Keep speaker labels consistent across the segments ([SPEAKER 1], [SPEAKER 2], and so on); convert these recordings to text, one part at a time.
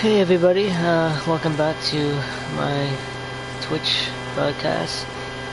[SPEAKER 1] Hey everybody, welcome back to my Twitch broadcast.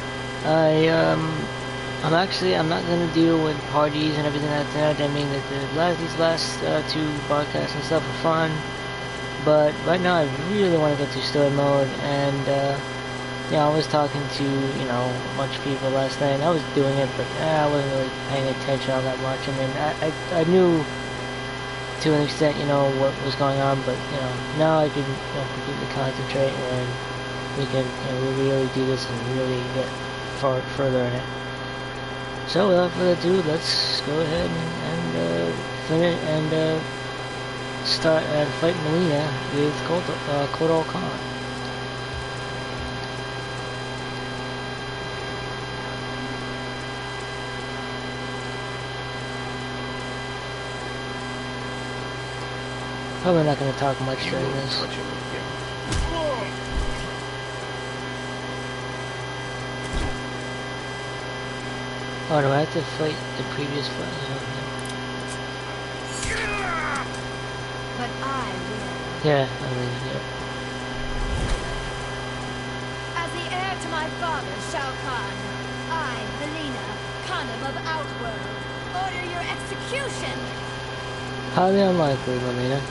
[SPEAKER 1] I'm not gonna deal with parties and everything like that. I mean, these last two broadcasts and stuff are fun, but right now I really want to get to story mode. And yeah, I was talking to a bunch of people last night. And I was doing it, but I wasn't really paying attention all that much. I mean, I knew to an extent, what was going on, but, now I can, completely concentrate and we can, really do this and really get further in it. So, without further ado, let's go ahead and finish and start fight Melina with Kotal Khan. Probably not going to talk much during this. Oh, do I have to fight the previous fight?
[SPEAKER 2] But I will.
[SPEAKER 1] Yeah, I mean, yeah.
[SPEAKER 2] As the heir to my father, Shao Kahn, I, Melina, Khanum of Outworld, order your execution!
[SPEAKER 1] Highly unlikely, Melina.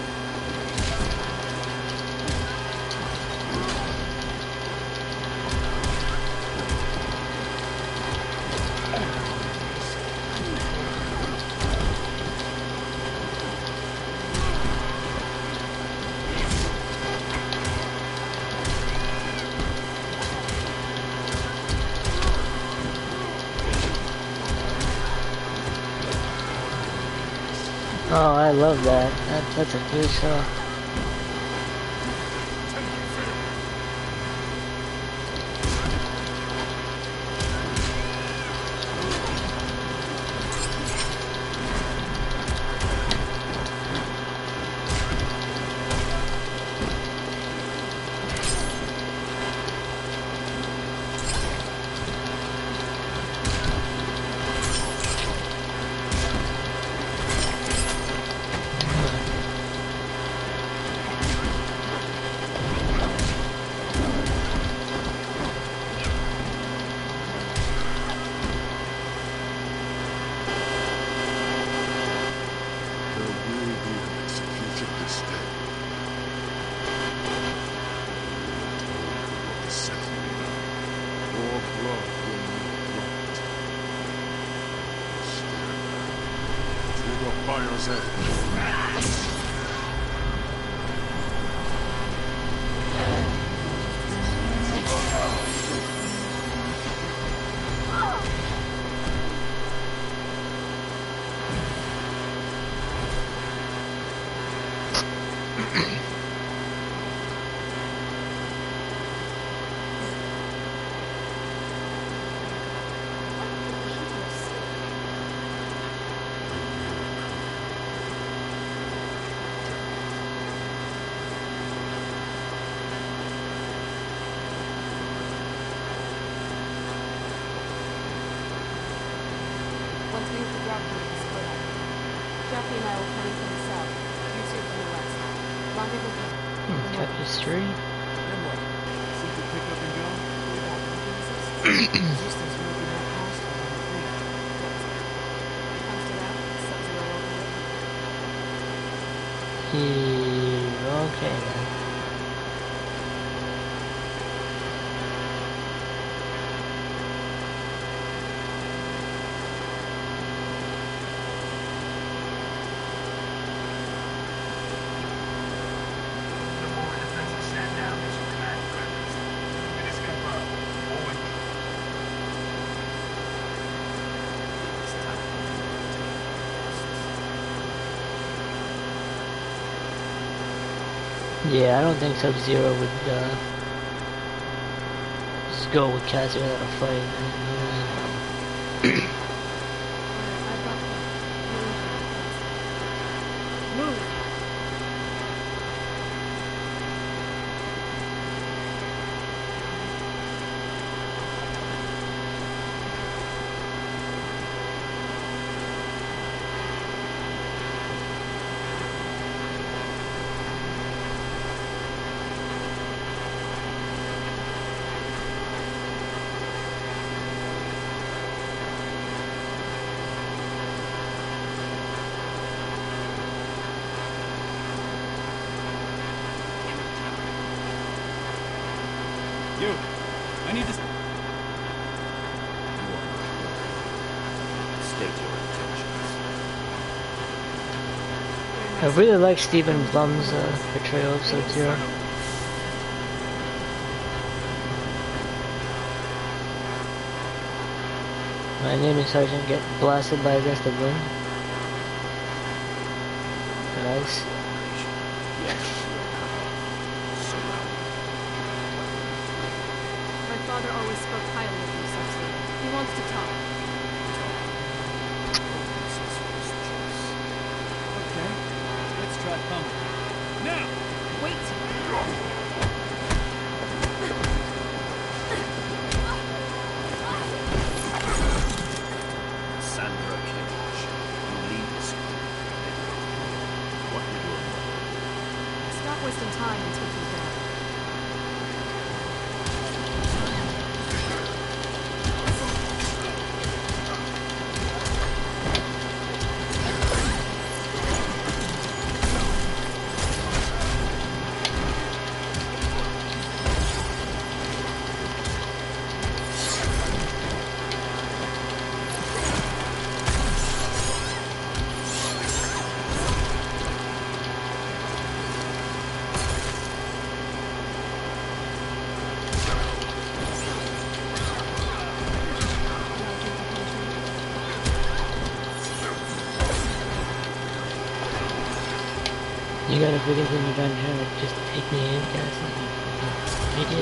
[SPEAKER 1] Oh, I love that. That's a good show. Tapestry. Okay then. Yeah, I don't think Sub-Zero would just go with Cassie without a fight.
[SPEAKER 3] You. I need to...
[SPEAKER 4] State your intentions.
[SPEAKER 1] I really like Stephen Blum's portrayal of Sub-Zero. My name is Sergeant. Get blasted by a gust of wind. Nice.
[SPEAKER 4] Yes.
[SPEAKER 5] My father always spoke highly of you, Sub-Zero. He wants to talk.
[SPEAKER 3] Okay. Let's try pumping. Now!
[SPEAKER 5] Wait!
[SPEAKER 4] Sandra Cage, you lead this group. What will you do?
[SPEAKER 5] Stop wasting time and take me down.
[SPEAKER 1] You got a freaking thing you're trying to just take me in, guys. Idiot.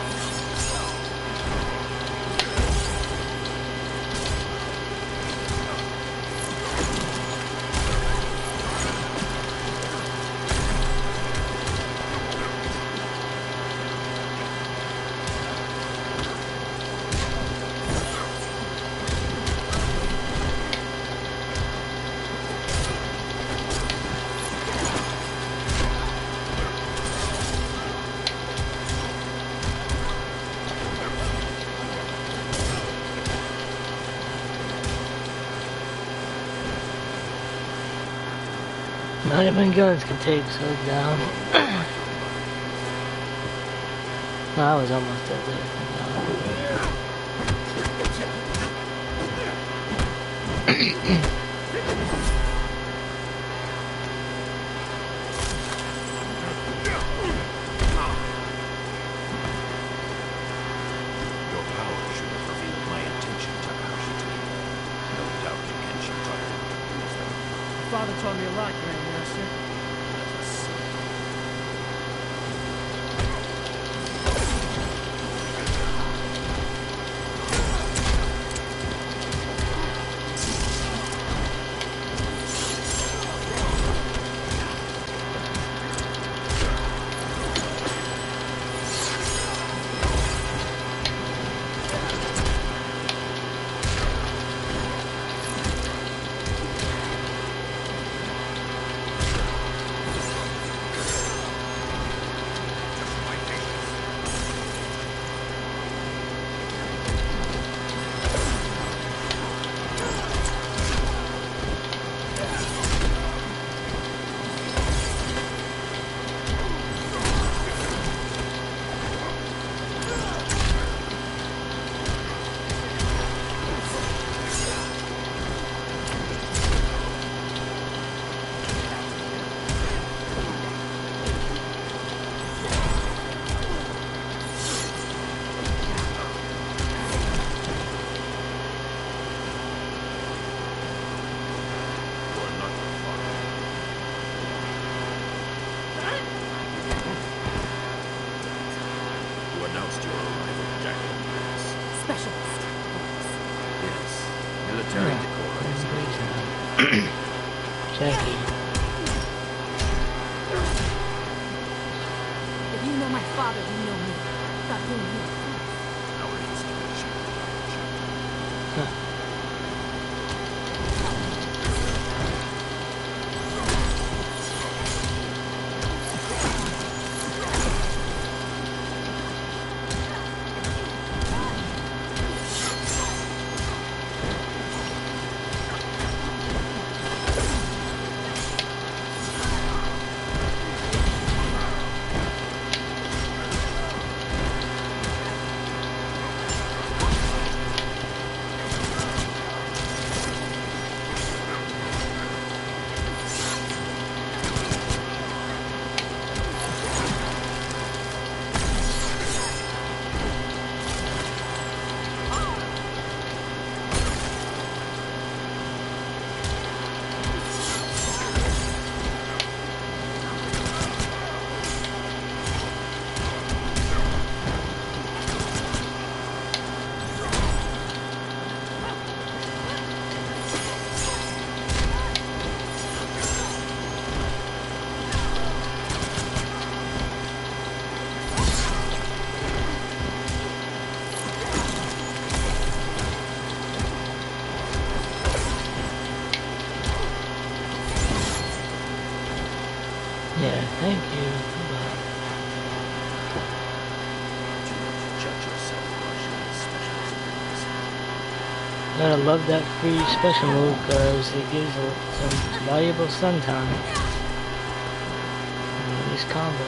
[SPEAKER 1] Not even guns can take so down. No, I was almost dead there.
[SPEAKER 4] Your power should have revealed my intention, Takahashi. No doubt you can try to use them.
[SPEAKER 3] Father taught me a lot, Grandmaster.
[SPEAKER 4] Let us see. Announced your arrival, Jackie.
[SPEAKER 5] Specialist.
[SPEAKER 4] Yes. Military decorum is
[SPEAKER 1] Jackie.
[SPEAKER 5] If you know my father, you know me. Stop doing me.
[SPEAKER 4] our installation.
[SPEAKER 1] Yeah, thank you. Bye.
[SPEAKER 4] Do not judge yourself harshly as specialist abilities.
[SPEAKER 1] Gotta love that free special move because it gives some valuable stun time. And this combo.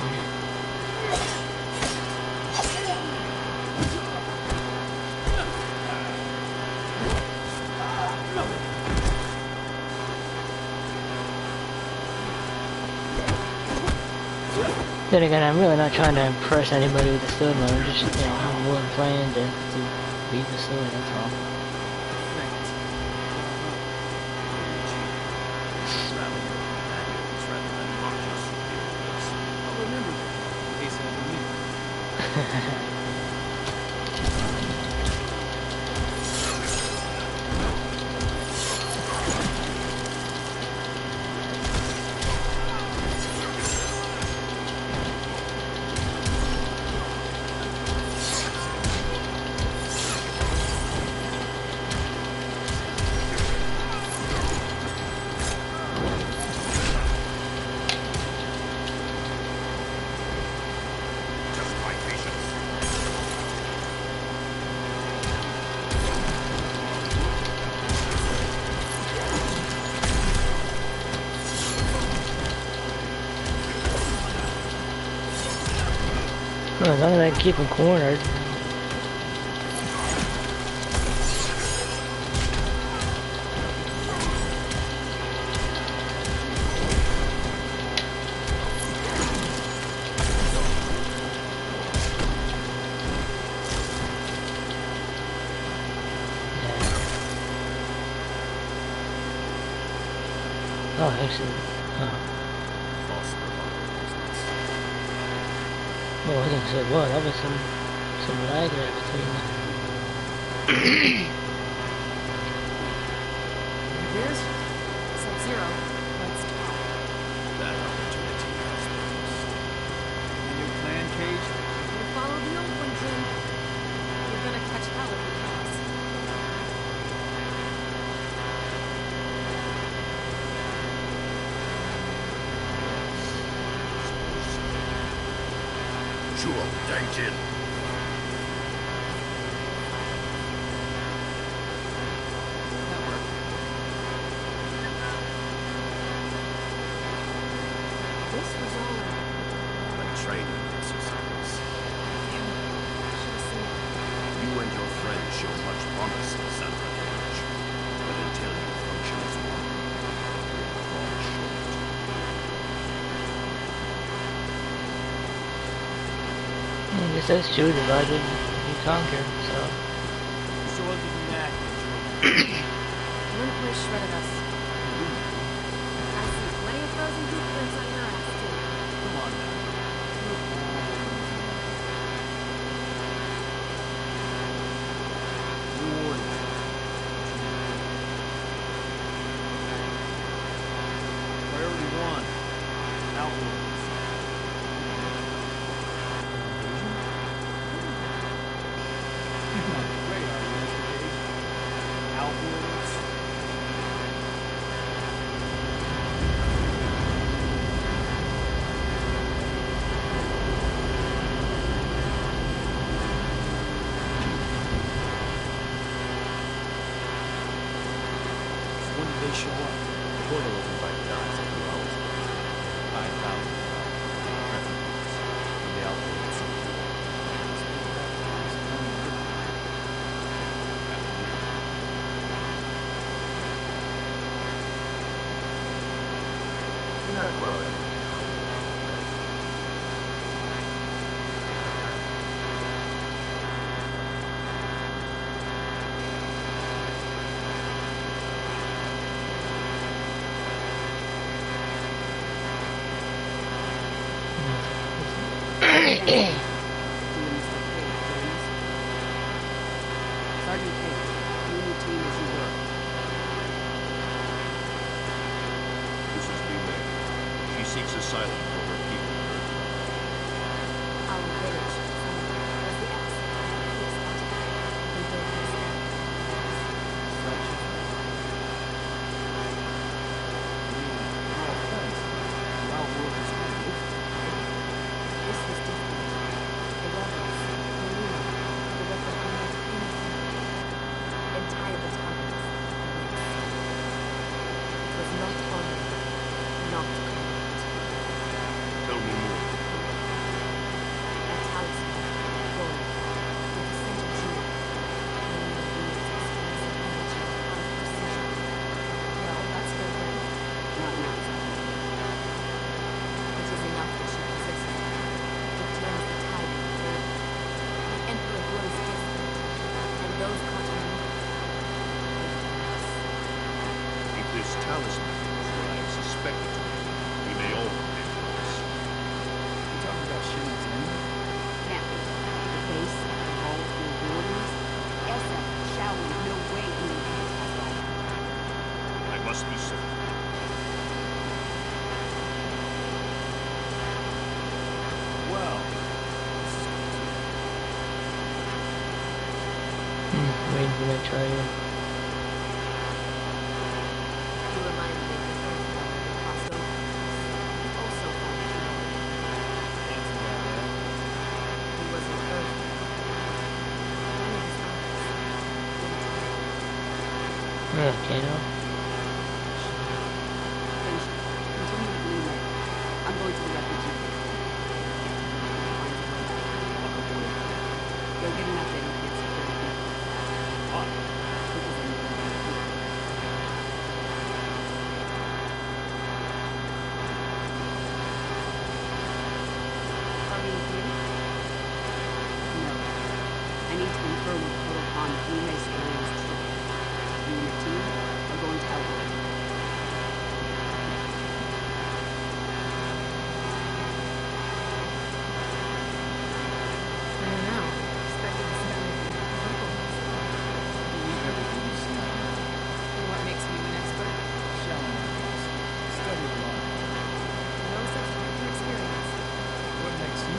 [SPEAKER 1] Then again, I'm really not trying to impress anybody with the story mode. I'm just, you know, I'm more playing to beat the story, that's all.
[SPEAKER 4] Rally your companions rather than mock your superiors.
[SPEAKER 3] I'll remember that in case I ever need it.
[SPEAKER 4] Just my patience.
[SPEAKER 1] Well, as long as I can keep him cornered. Oh, actually,
[SPEAKER 4] False remarkableness.
[SPEAKER 1] oh, I was gonna say, what? That was some lag there between them.
[SPEAKER 5] You hears? Sub-Zero. Let's talk.
[SPEAKER 4] That opportunity has been missed.
[SPEAKER 3] The new plan, Cage?
[SPEAKER 5] We'll follow the old one, Jim. You're gonna catch hell if you cross.
[SPEAKER 4] Jewel, Daijin.
[SPEAKER 3] That worked.
[SPEAKER 5] This was all
[SPEAKER 4] A training exercise.
[SPEAKER 5] should have seen it.
[SPEAKER 4] You and your friends show much promise, Sandra Cage. But until you function as one, you'll fall short.
[SPEAKER 1] I guess that's true, divided you conquer, so.
[SPEAKER 3] So other than that,
[SPEAKER 5] Lindquist shredded us. I see plenty of frozen footprints on your ass, too.
[SPEAKER 3] come on now. New orders. Priority 1. Outlaws. You're not afraid, are you, Mr. Cage? Outlaws. So when did they show up?
[SPEAKER 4] The portal opened by Dodds a few hours ago. 5,000 refugees from the outlaws. Not well.
[SPEAKER 5] Doing Mr. Cage, please. Sergeant Cage, you and your team as you were.
[SPEAKER 4] This is Mime. She seeks asylum for her people on Earth.
[SPEAKER 5] Our village was the accident. We spotted it. We built this thing.
[SPEAKER 3] Such. No offense. The outlaws is good.
[SPEAKER 5] of the targets. It was not honored, not correct.
[SPEAKER 4] Tell me more.
[SPEAKER 5] A talisman, gold, with a center jewel, meaning it uses expansive energy with high precision. Well, that's good then. Not now. It is enough that she possesses it. It turns the tide in favor. The Emperor grows desperate, and those caught in the net
[SPEAKER 4] If this talisman is what I suspected to be, we may all pay for this.
[SPEAKER 3] You talking about Shimon's end?
[SPEAKER 5] can't be. The base, the walls, the borders. SF shall in no way indicate as that.
[SPEAKER 4] I must be certain.
[SPEAKER 3] Well,
[SPEAKER 1] Waiting for my trial.
[SPEAKER 5] You remind me of the first time we crossed over. He also found a jewel.
[SPEAKER 3] that's about it.
[SPEAKER 5] He was an earth. One of his uncles.
[SPEAKER 1] Okay, no.
[SPEAKER 5] Benji, continue with Blue Lake. I'm going to the refugee camp. You'll get an update on the security.
[SPEAKER 3] What?
[SPEAKER 5] Because I'm going to be here. Are we with you? No. I need to confirm with Total Khan that Blue May's story is true. You and your team are going to Outworld. I don't know. Expected to see local.
[SPEAKER 3] Believe everything you see.
[SPEAKER 5] What makes you an expert?
[SPEAKER 3] Shallow. Study a lot.
[SPEAKER 5] No substitute for experience.
[SPEAKER 3] What makes you?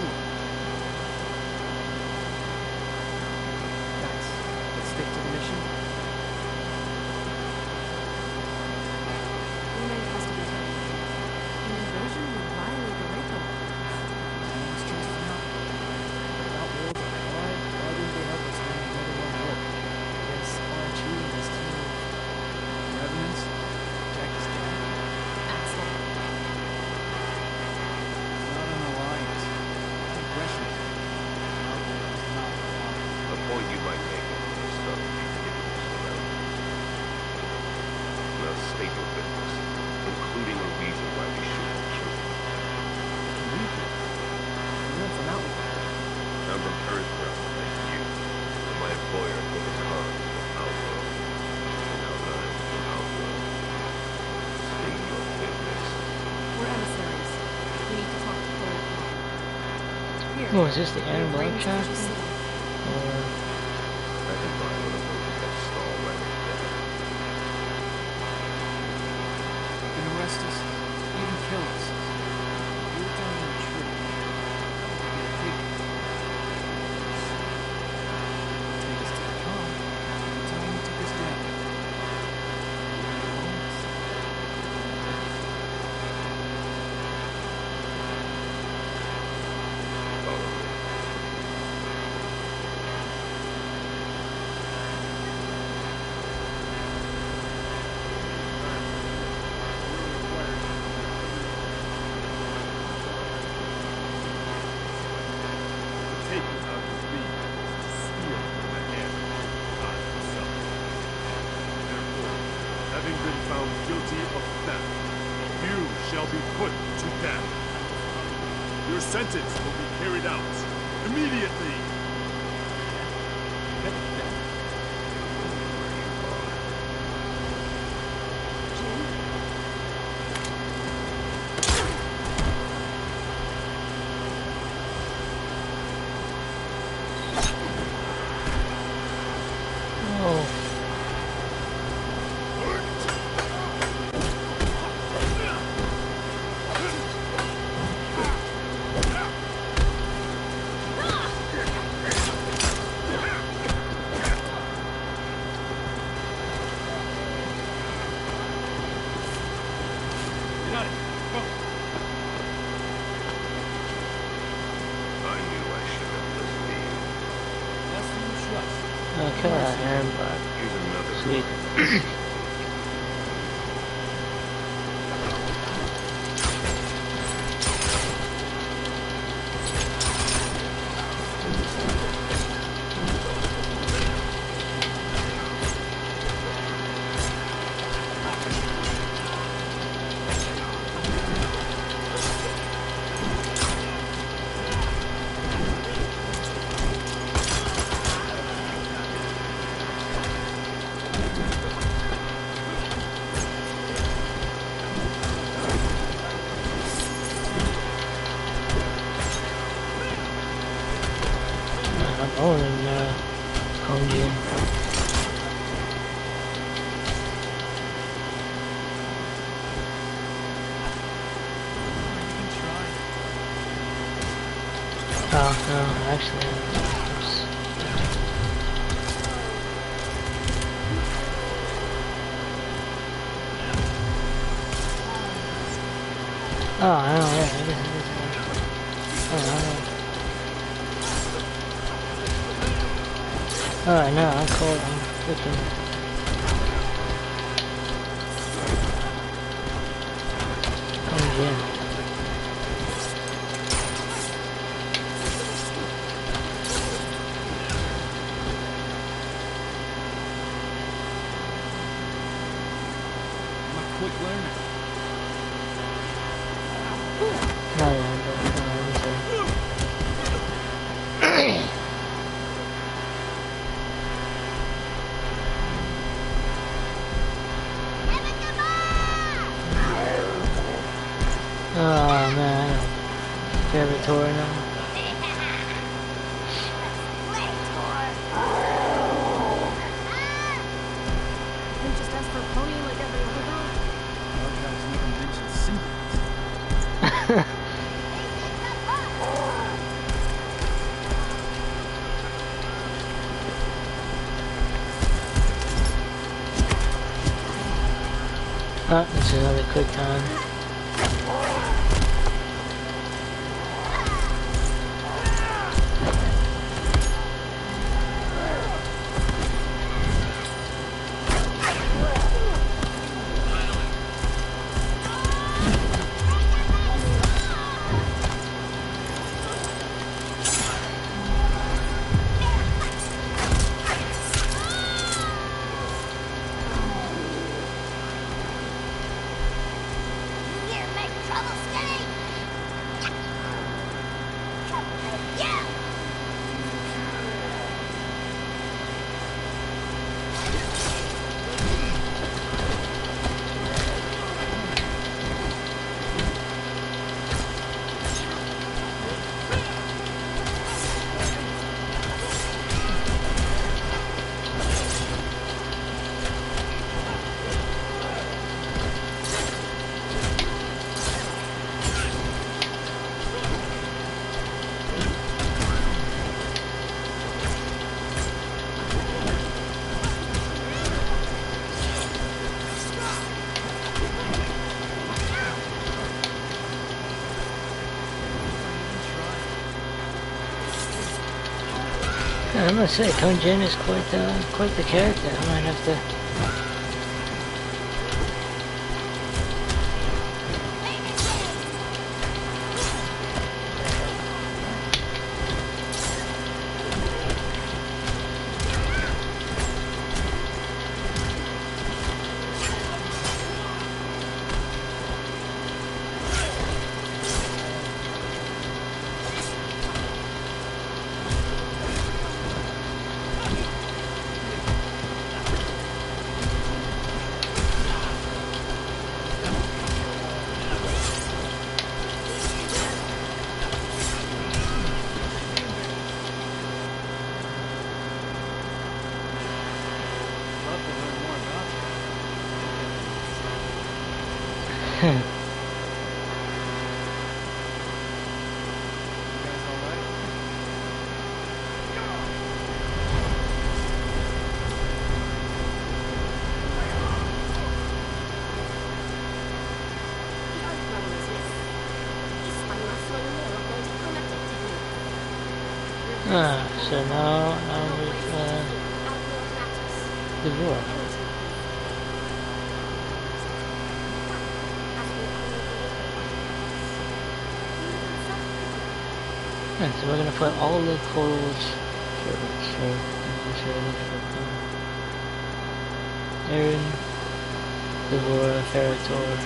[SPEAKER 3] Nice. Let's stick to the mission.
[SPEAKER 5] Blue May has to be taken. An invasion would violate the Reiko.
[SPEAKER 3] It's just enough. Without worlds of pride, why didn't they help us when the other one worked? Against Archie and his team of revenants? Jack is dead.
[SPEAKER 5] Asshole.
[SPEAKER 3] Not an alliance. Not aggression. Outworld is not alliance.
[SPEAKER 4] A point you might make in this stuff you can get used around. Now state your business, including a reason why we shouldn't kill you.
[SPEAKER 3] Can we do? You're from Outworld.
[SPEAKER 4] I'm from Earthrealm, like you. And my employer, Total Khan, from Outworld. And now I'm from Outworld. State your business.
[SPEAKER 5] We're emissaries. We need to talk to Total Khan. Here.
[SPEAKER 1] Oh, is this the
[SPEAKER 5] we have
[SPEAKER 1] Annabelle
[SPEAKER 5] ranged
[SPEAKER 1] chapter?
[SPEAKER 5] to see.
[SPEAKER 1] Or...
[SPEAKER 4] I can buy one of those that stall right there.
[SPEAKER 3] You can arrest us, even kill us. You're telling the truth. You're thinking. Take us to the con. Tell them you took us down. You're honest.
[SPEAKER 4] Follow me.
[SPEAKER 3] Take us out of speed. Steal from the hand of God himself.
[SPEAKER 6] Therefore, having been found guilty of theft, you shall be put to death. Your sentence will be carried out immediately.
[SPEAKER 1] Oh.
[SPEAKER 4] I knew I should have listened to you.
[SPEAKER 3] That's who you trust.
[SPEAKER 1] Oh, come on, Aaron, but...
[SPEAKER 4] Here's another
[SPEAKER 1] sweet. I'm owning Hongjin. Oh no, actually, oops. Oh, I know, yeah, it is. Oh, I know. Oh, no, I'm cold. I'm freaking. Hongjin.
[SPEAKER 3] I'm a quick learner.
[SPEAKER 1] No, yeah, oh man, favorite tour now.
[SPEAKER 5] We just ask for a pony like every other girl.
[SPEAKER 3] Archives never mention singles.
[SPEAKER 1] Oh, this is another quick time.
[SPEAKER 2] Here, make trouble, Skinny! Yeah!
[SPEAKER 1] Yeah, I must say, Hongjin is quite the character. I might have to.
[SPEAKER 3] Love to learn more about you. You guys alright?
[SPEAKER 5] The Earth level is this. This one must swing a mirror going to connect it to you.
[SPEAKER 1] So now I'm with
[SPEAKER 5] Outworld matters.
[SPEAKER 1] the war.
[SPEAKER 5] Energy
[SPEAKER 1] Yeah, so we're gonna put all the coals. Aaron, Devora, Ferrator.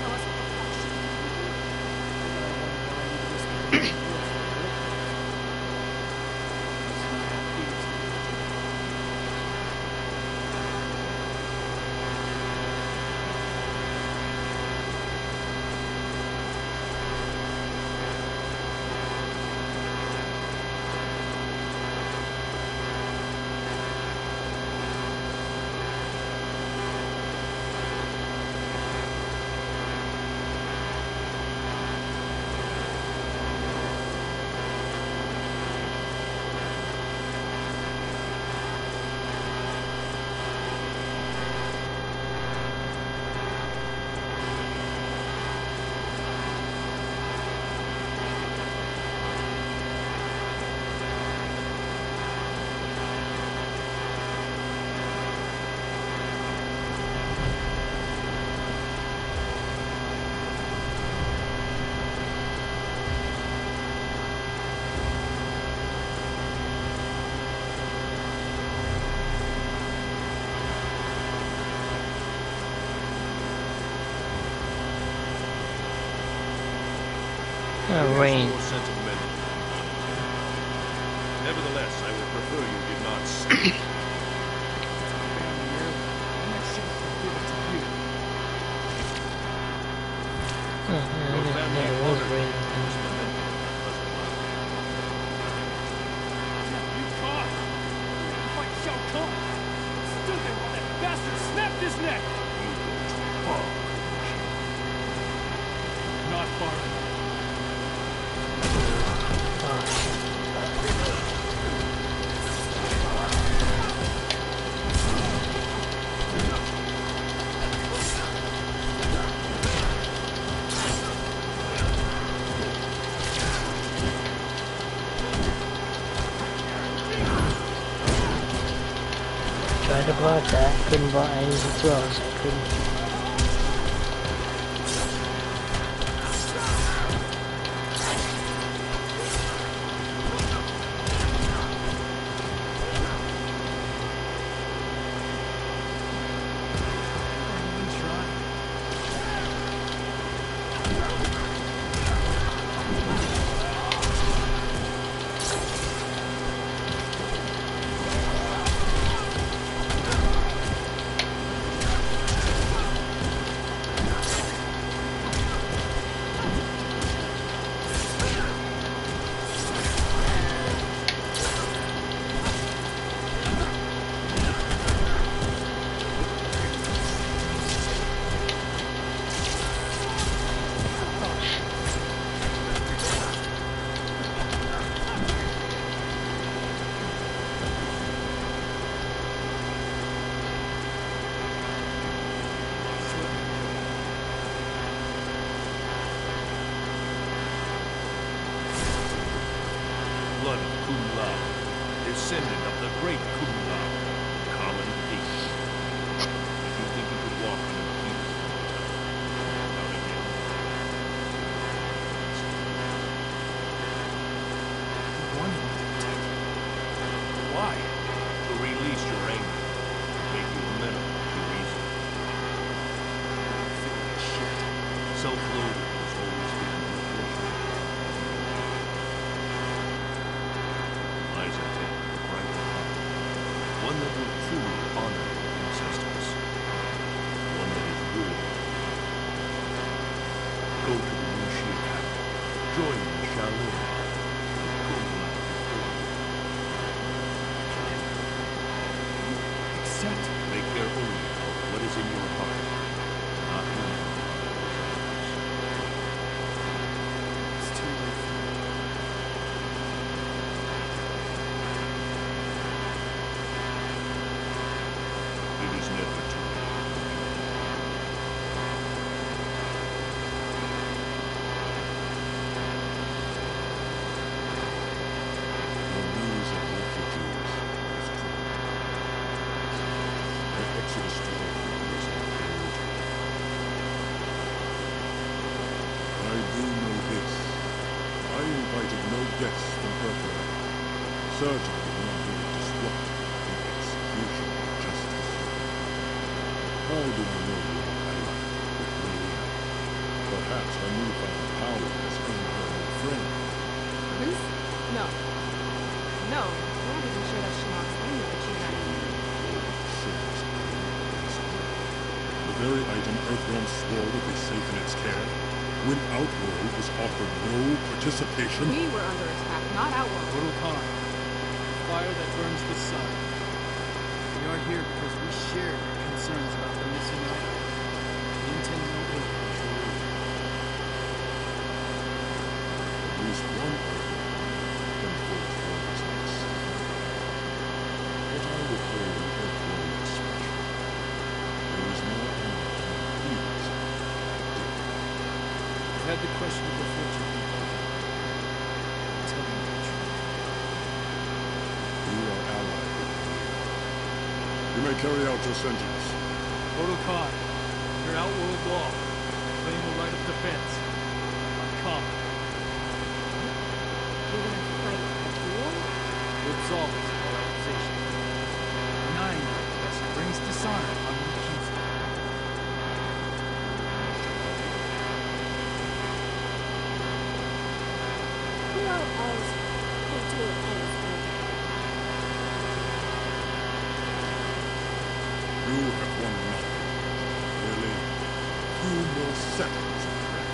[SPEAKER 1] Rain.
[SPEAKER 6] More sentimental. Nevertheless, I would prefer you did not speak.
[SPEAKER 1] Oh, yeah, it was raining.
[SPEAKER 3] You caught! Fight Shao Kahn! Stood there while that bastard snapped his neck! Not far enough.
[SPEAKER 1] Tried to block that, couldn't block any of the throws, I couldn't.
[SPEAKER 6] Blood of Kung Lao, descendant of the great Kung Lao, common thief. If you think you could walk on your feet, not again.
[SPEAKER 3] Why?
[SPEAKER 6] To release your anger, make you amenable to reason. Self-loathing has always been your fortune. Eyes are taken with bright heart, one that will truly honor your ancestors, one that is worthy. Go to the Wuxi capital, join the Shaolin, and Kung Lao before you.
[SPEAKER 3] Accept.
[SPEAKER 6] Make care only of what is in your heart, not in your heart.
[SPEAKER 3] It's too late.
[SPEAKER 6] It is never too late.
[SPEAKER 4] The news of refugees is true. The exodus to Oakland is encouraging. I do know this. I invited no guests from
[SPEAKER 6] Earthrealm. Certainly not to disrupt the execution of justice. How do I know you are allied with Melina? Perhaps her newfound power has earned her a new friend.
[SPEAKER 5] Prince? No. No, we're not even sure that Shinnok's claiming that she's not in
[SPEAKER 6] The very item Earthrealm swore would be safe in its care, when Outworld was offered no participation.
[SPEAKER 5] We were under attack, not Outworld.
[SPEAKER 3] Kotal Khan, fire that burns the sun. We are here because we share your concerns about the missing item. We intend no ill towards the Lord.
[SPEAKER 6] At least one Earthrealm can forge words like silver. But I will play an Earthrealm expression. There is no end to my fears.
[SPEAKER 3] I've had the questionable fortune of telling you the truth.
[SPEAKER 6] You are allied with me. You may carry out your sentence.
[SPEAKER 3] Kotal Khan, under Outworld law, I claim the right of defense. Come,
[SPEAKER 5] You're gonna fight a duel?
[SPEAKER 3] to absolve us of all accusation. Denying your request brings dishonor on the accused.
[SPEAKER 5] Who else can do anything?
[SPEAKER 6] You have won nothing. Merely 2 more seconds of breath.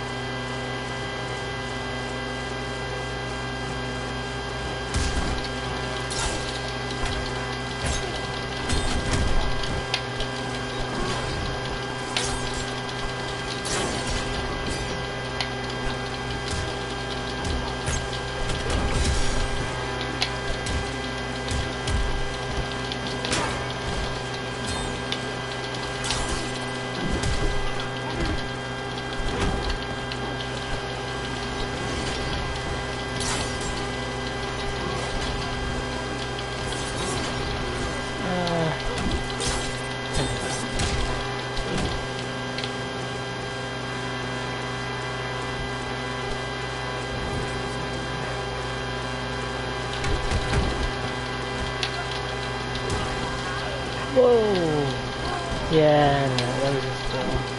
[SPEAKER 1] Whoa! Yeah, no, that was just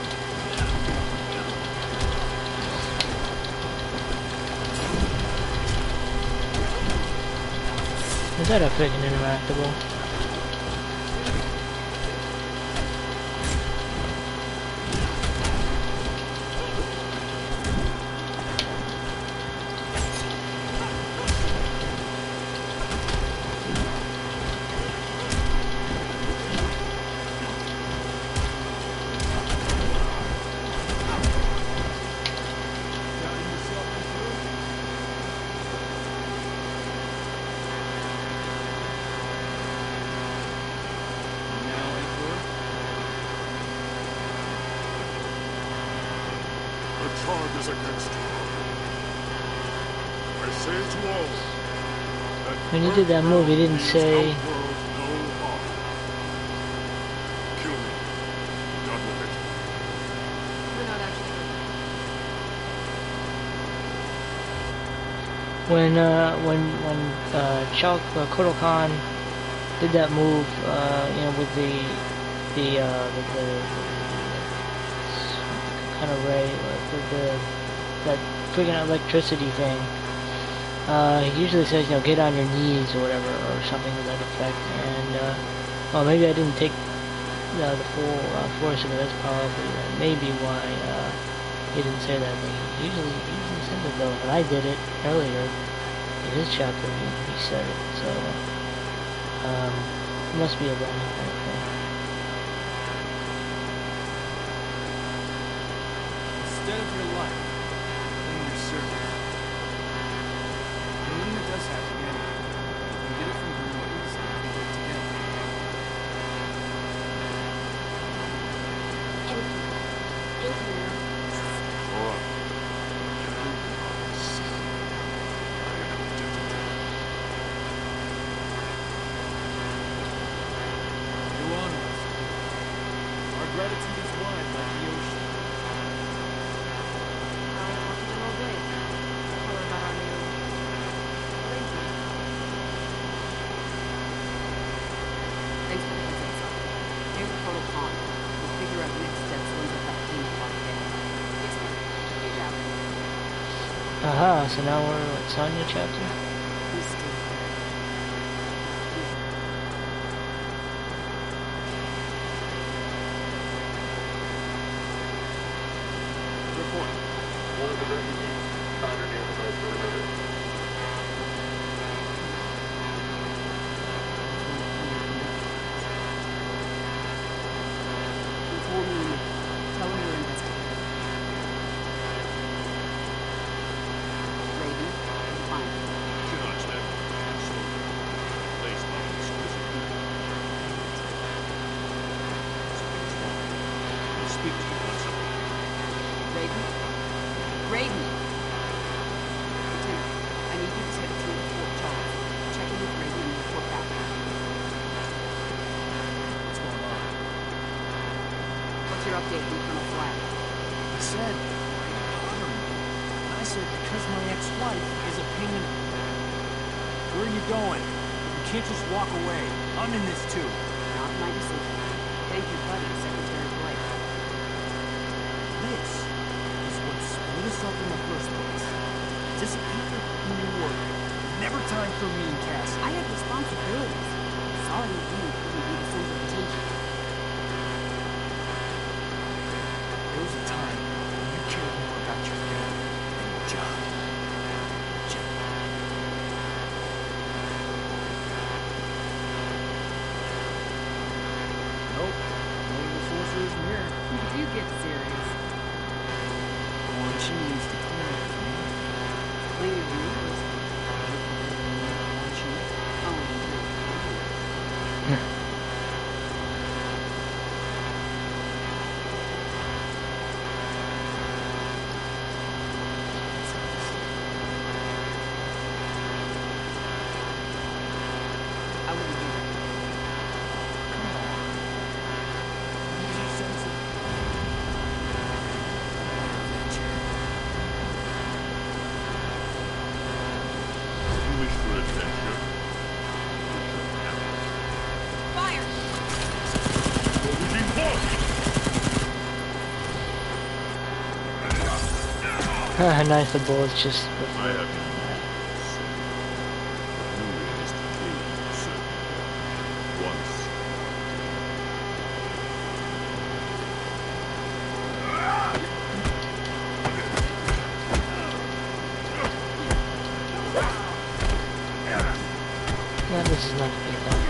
[SPEAKER 1] Is that a freaking interactable?
[SPEAKER 3] Now, Emperor,
[SPEAKER 6] The charge is against you. I say to all that
[SPEAKER 1] When you did that move, you didn't say-
[SPEAKER 6] Outworld no harm. Kill me. Done with it.
[SPEAKER 5] We're not actually hurt.
[SPEAKER 1] when Kotal Khan did that move, you know, with the kind of ray, like that freaking electricity thing. He usually says, you know, get on your knees or whatever, or something to that effect. And well, maybe I didn't take the full force of it. That's probably maybe why he didn't say that. But he usually says it though. And I did it earlier in his chapter. He said it. So it must be a learning kind of thing.
[SPEAKER 3] instead of your life, claim your service. Melina does have the enemy. You can get it from her more easily if we work together.
[SPEAKER 6] All right. I am indebted.
[SPEAKER 3] You honor us. Our gratitude is wide like the ocean.
[SPEAKER 5] I'll talk to them all day.
[SPEAKER 1] Aha, so now we're at Sonya chapter?
[SPEAKER 5] He's still there.
[SPEAKER 6] Report.
[SPEAKER 4] One of the refugees found her near the North River.
[SPEAKER 5] Inform me. Tell him we're investigating. Raven, fine.
[SPEAKER 6] Cannot stand so laced by exquisite beauty. Something's wrong. I'll speak to you once I'm
[SPEAKER 5] Raven? Raven! Lieutenant, I need you to take a team to Fort Charles. Check in with Raven and report back.
[SPEAKER 3] What's going on?
[SPEAKER 5] What's your update from Colonel Flag?
[SPEAKER 3] He said, "You're bothering me." And I said, because my ex-wife is a pain in... Where are you going? You can't just walk away. I'm in this too.
[SPEAKER 5] Not my decision. Thank your buddy, Secretary Blake.
[SPEAKER 3] This is what split us up in the first place. Disappeared in your work. Never time for me and Cass.
[SPEAKER 5] I had responsibilities. Sorry you couldn't be the center of attention.
[SPEAKER 3] There was a time when you cared more about your family than your job. Jen. Nope. No enforcer isn't here.
[SPEAKER 5] You get serious.
[SPEAKER 3] Well, she needs to clean it for me.
[SPEAKER 5] Cleaner than yours. Oh, no. I wouldn't do that.
[SPEAKER 3] Come on. Use your sense of...
[SPEAKER 6] you wish for adventure.
[SPEAKER 5] Fire!
[SPEAKER 6] Regime force!
[SPEAKER 1] Nice, the bullets just...
[SPEAKER 6] I have you. Who is to kill certain once.
[SPEAKER 1] No, this is not a big one.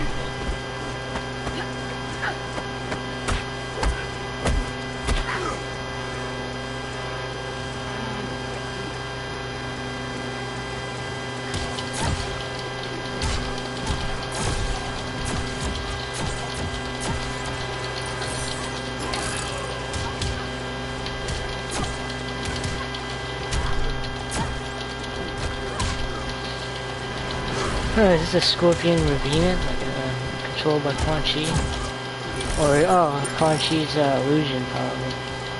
[SPEAKER 1] Is this a Scorpion Ravina, like controlled by Quan Chi? Or, oh, Quan Chi's illusion, probably.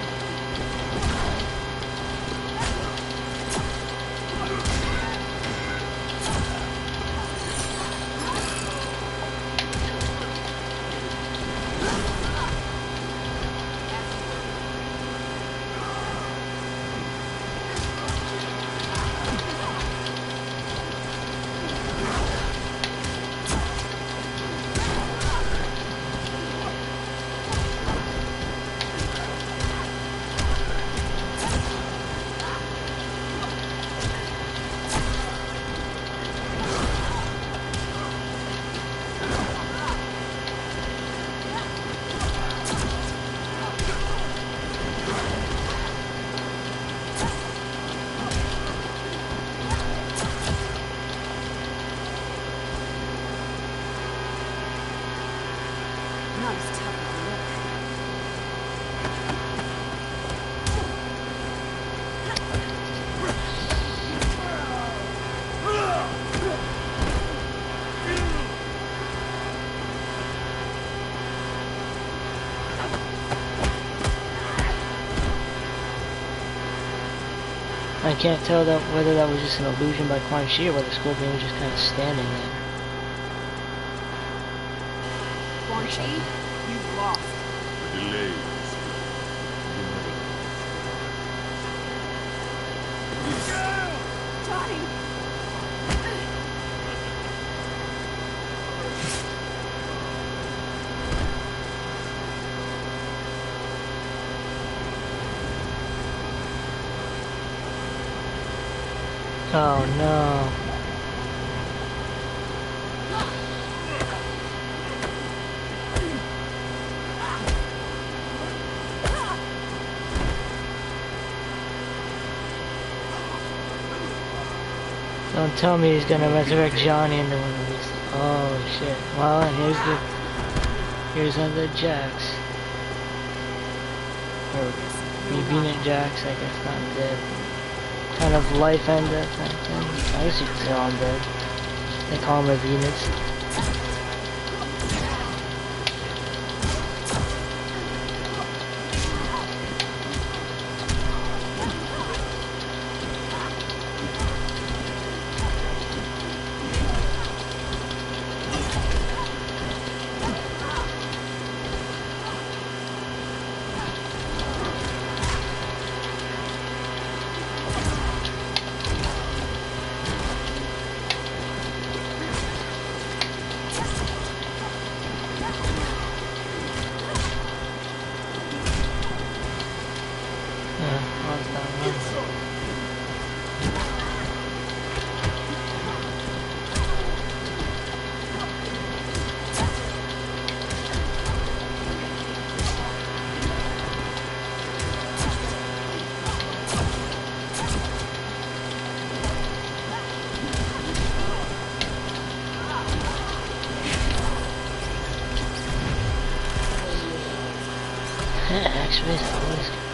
[SPEAKER 5] Not as tough as you look.
[SPEAKER 1] I can't tell that whether that was just an illusion by Quan Chi or whether Scorpion was just kind of standing there.
[SPEAKER 5] Quan Chi, you've lost.
[SPEAKER 6] The delays. You never
[SPEAKER 1] Oh no. Don't tell me he's gonna resurrect Johnny into one of these. Oh shit. Well, and here's one of the Jacks. Or Revenant Jacks, I guess, not dead. Kind of life and death kind of thing. I guess you could say all dead. They call them Revenants. Actually, it's always good.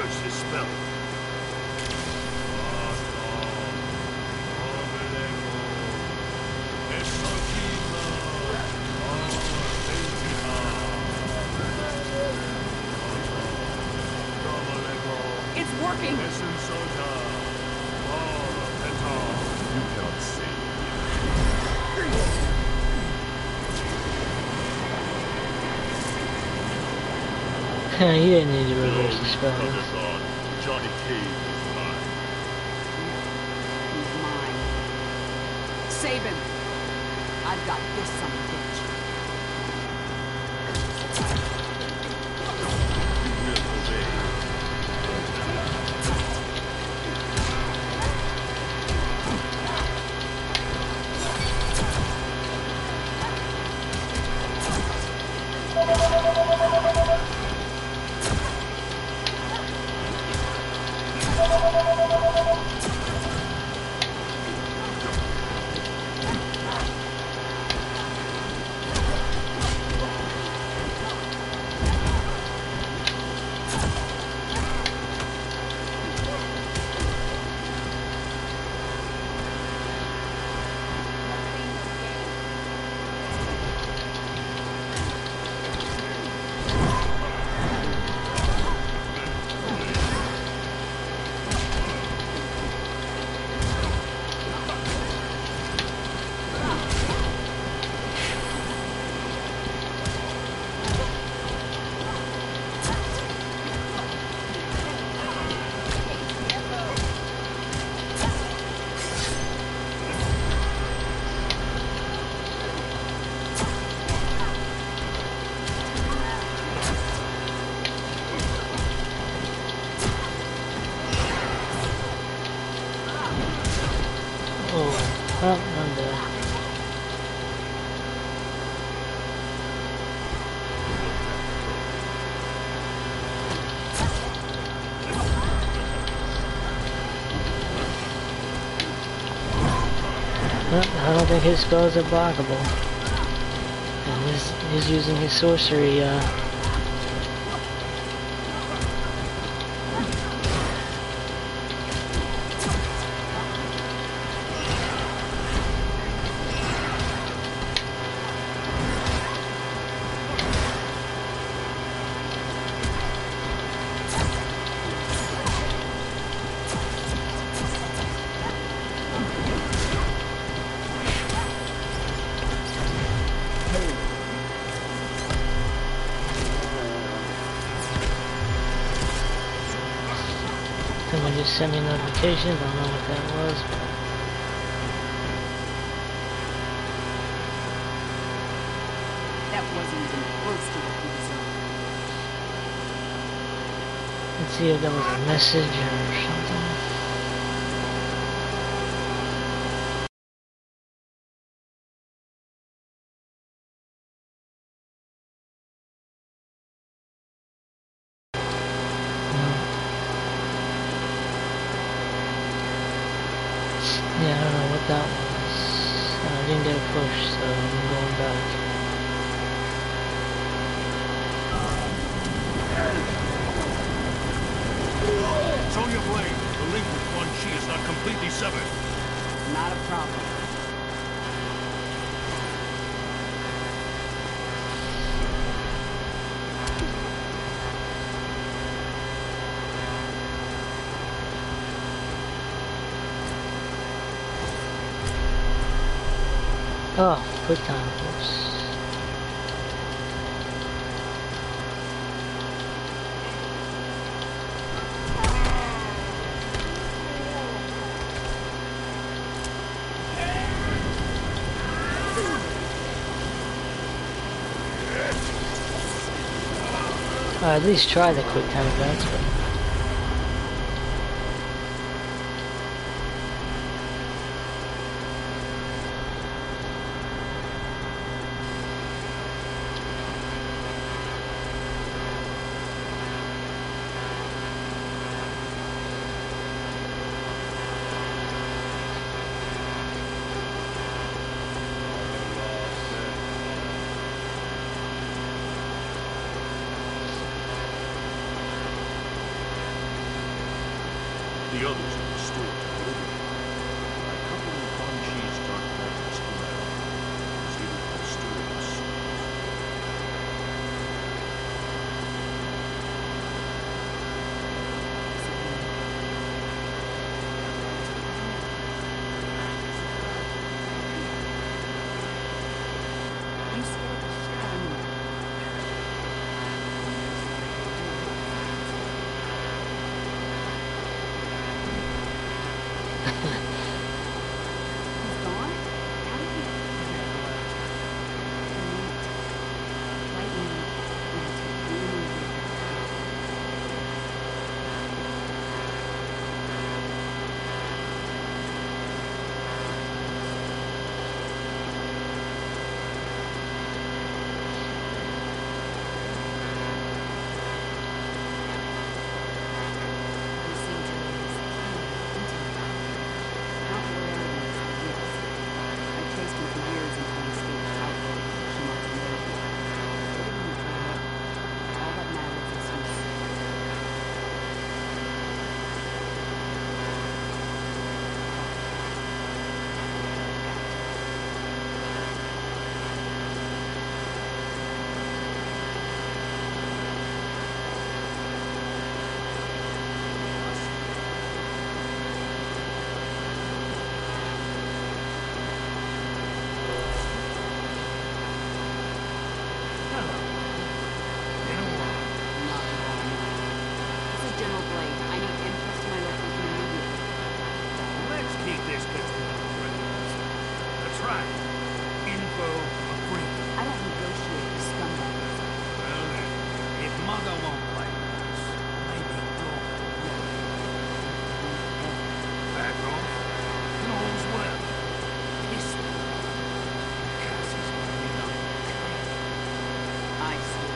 [SPEAKER 6] reverse his spell.
[SPEAKER 5] It's working!
[SPEAKER 6] You cannot save
[SPEAKER 1] You didn't need to reverse the spell.
[SPEAKER 6] Johnny Cage is mine.
[SPEAKER 5] He's mine. Save him! I've got this son of a bitch.
[SPEAKER 6] You will obey.
[SPEAKER 1] Oh, I'm there. Well, I don't think his spells are blockable. And he's using his sorcery, someone just sent me notifications, I don't know what that was.
[SPEAKER 5] That wasn't even close to what he deserved.
[SPEAKER 1] Let's see if that was a message or something. Yeah, I don't know what that was. I didn't get a push, so I'm going back.
[SPEAKER 6] Sonya Blade, the link with Quan Chi is not completely severed.
[SPEAKER 5] Not a problem.
[SPEAKER 1] Oh, quick time, oops. At least try the quick time advance, but
[SPEAKER 6] the others are restored to liberty. By coupling Quan Chi's dark magic schematic, I was able to restore their souls.
[SPEAKER 5] You scared the shit out of me. He's gone? How did he? Right now, I'm gonna take really good General Blade. I need inputs to my location immediately.
[SPEAKER 7] Let's keep this between friends. That's right. Info of freedom.
[SPEAKER 5] I don't negotiate with scumbags.
[SPEAKER 7] Well then, if Mother won't play with us, maybe Dog will. Back off. And all's well. Kiss me. Cassie's gonna be done.
[SPEAKER 5] I see.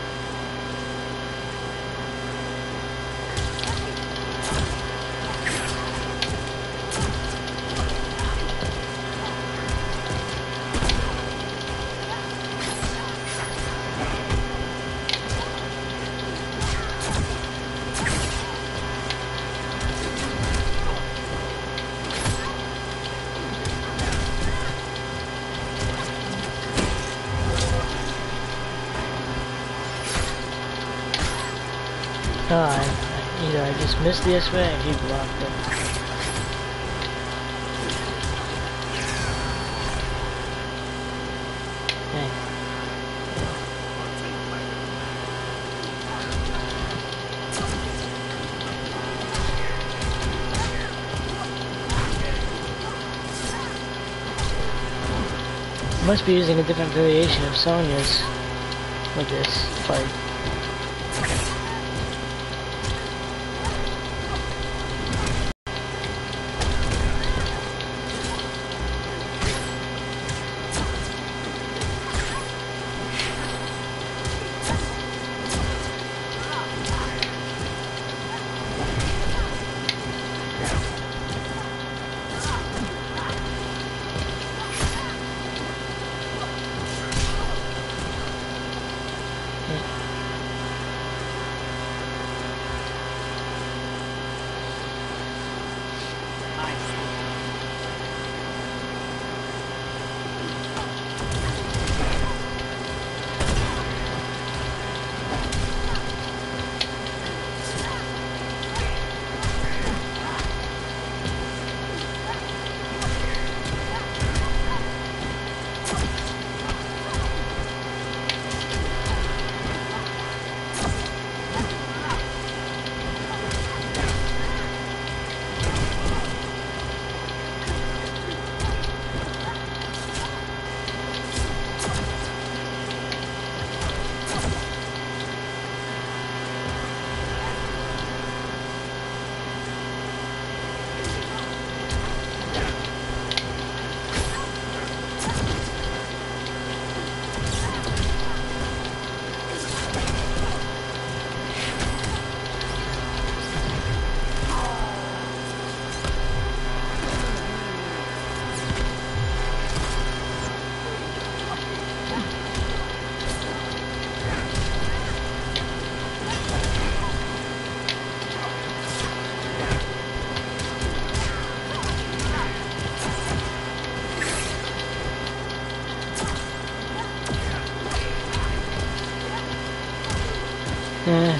[SPEAKER 1] Either I just missed the S-ray or he blocked it. Dang. Must be using a different variation of Sonya's with this fight.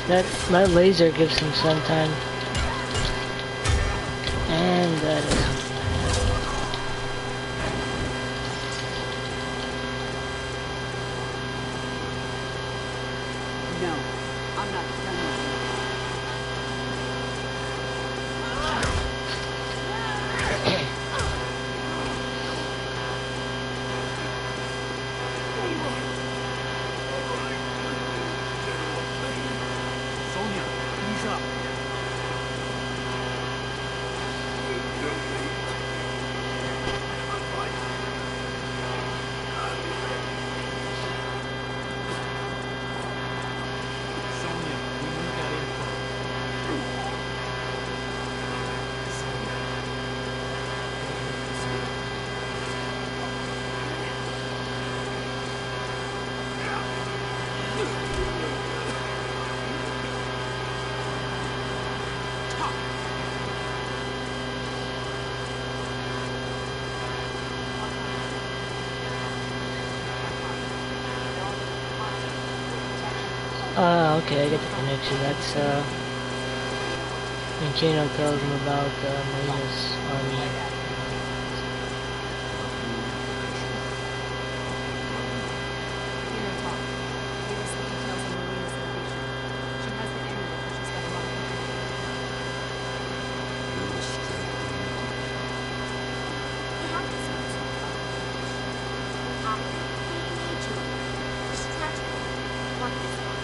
[SPEAKER 1] That laser gives him sun time. And that is...
[SPEAKER 5] No, I'm not done with you.
[SPEAKER 7] Sonia, ease up. Sonia, we need that info.
[SPEAKER 1] Okay, I get the connection. That's, when Kano tells him about, Melina's army.
[SPEAKER 5] Kino talk. Gave us the details on Marina's location. She has the amulet, but she's got a lot of We have to speak to her. We need to. Strategy. Like this one.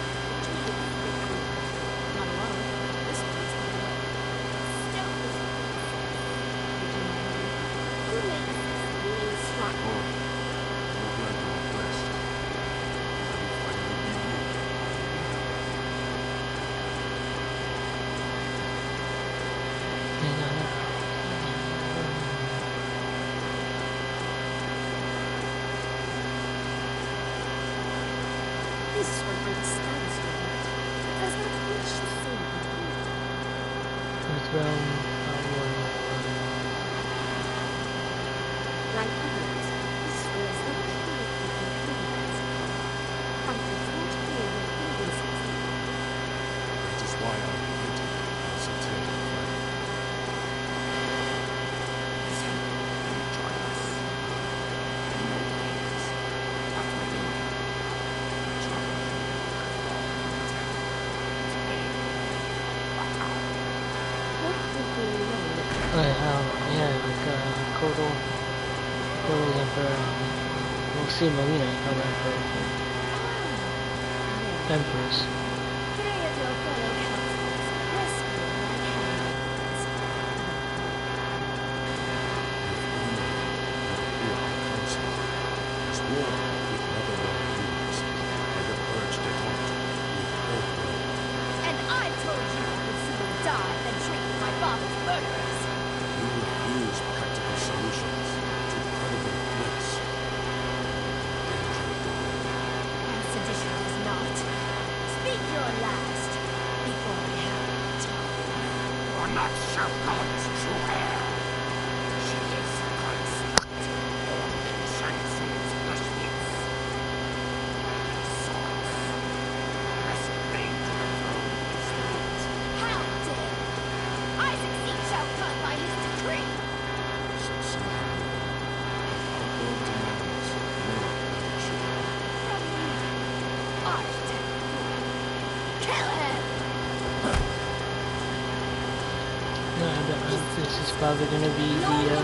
[SPEAKER 5] Not alone. This one's on the way. Still this one. Who makes this struggle? This is where the skies are. Does not reach the same between them.
[SPEAKER 1] It's around,
[SPEAKER 5] Like others, this was not clear with the Indians. But it's not clear with Indians.
[SPEAKER 6] That is why I hinted at Satanic fire.
[SPEAKER 5] What did we know?
[SPEAKER 1] yeah, like, Kotal Emperor. We'll see Melina become Emperor. Empress.
[SPEAKER 2] Three of your fellow counselors rescued my hands.
[SPEAKER 6] Is war with Netherworld leaders. I have urged detente with Earthworld.
[SPEAKER 2] And I told you I would sooner die than drink with my father's murderers.
[SPEAKER 6] We refuse practical solutions to credible threats. Danger of the world.
[SPEAKER 2] And sedition does not. Speak your last before I have time.
[SPEAKER 7] You're not Sharkon's true heir. She is a construct. Shang-Tsu's fleshmates. Swords. Has claim to the throne is not.
[SPEAKER 2] How dare you? I succeed Shao Kahn by his decree.
[SPEAKER 6] Succeeding outworld demands no leadership.
[SPEAKER 2] From me, I take you. Kill him!
[SPEAKER 1] This is probably gonna be the,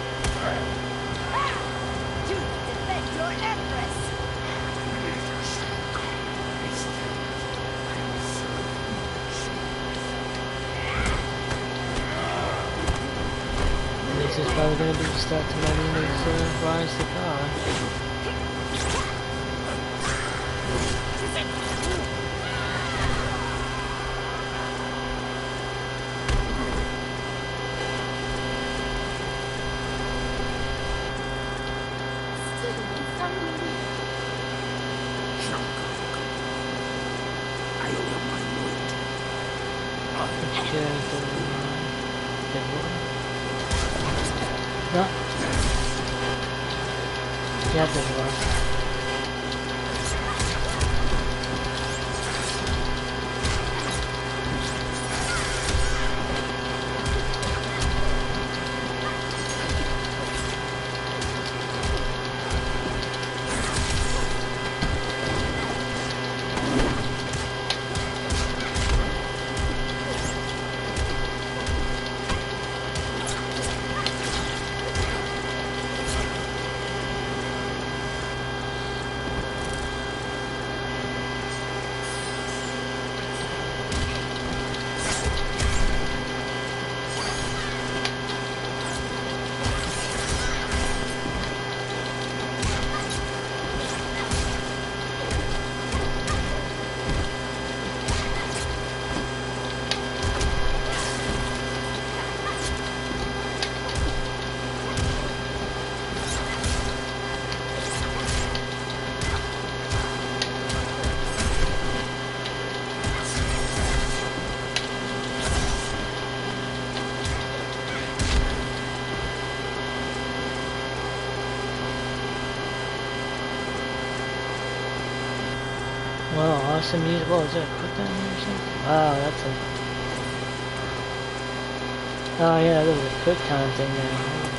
[SPEAKER 2] You defend your empress!
[SPEAKER 1] this is probably gonna be the start to Melina's, rise to power. No. Yeah, there's one. awesome music. Oh, is there a quick time here or something? Wow, that's a... Oh yeah, there was a quick time thing there.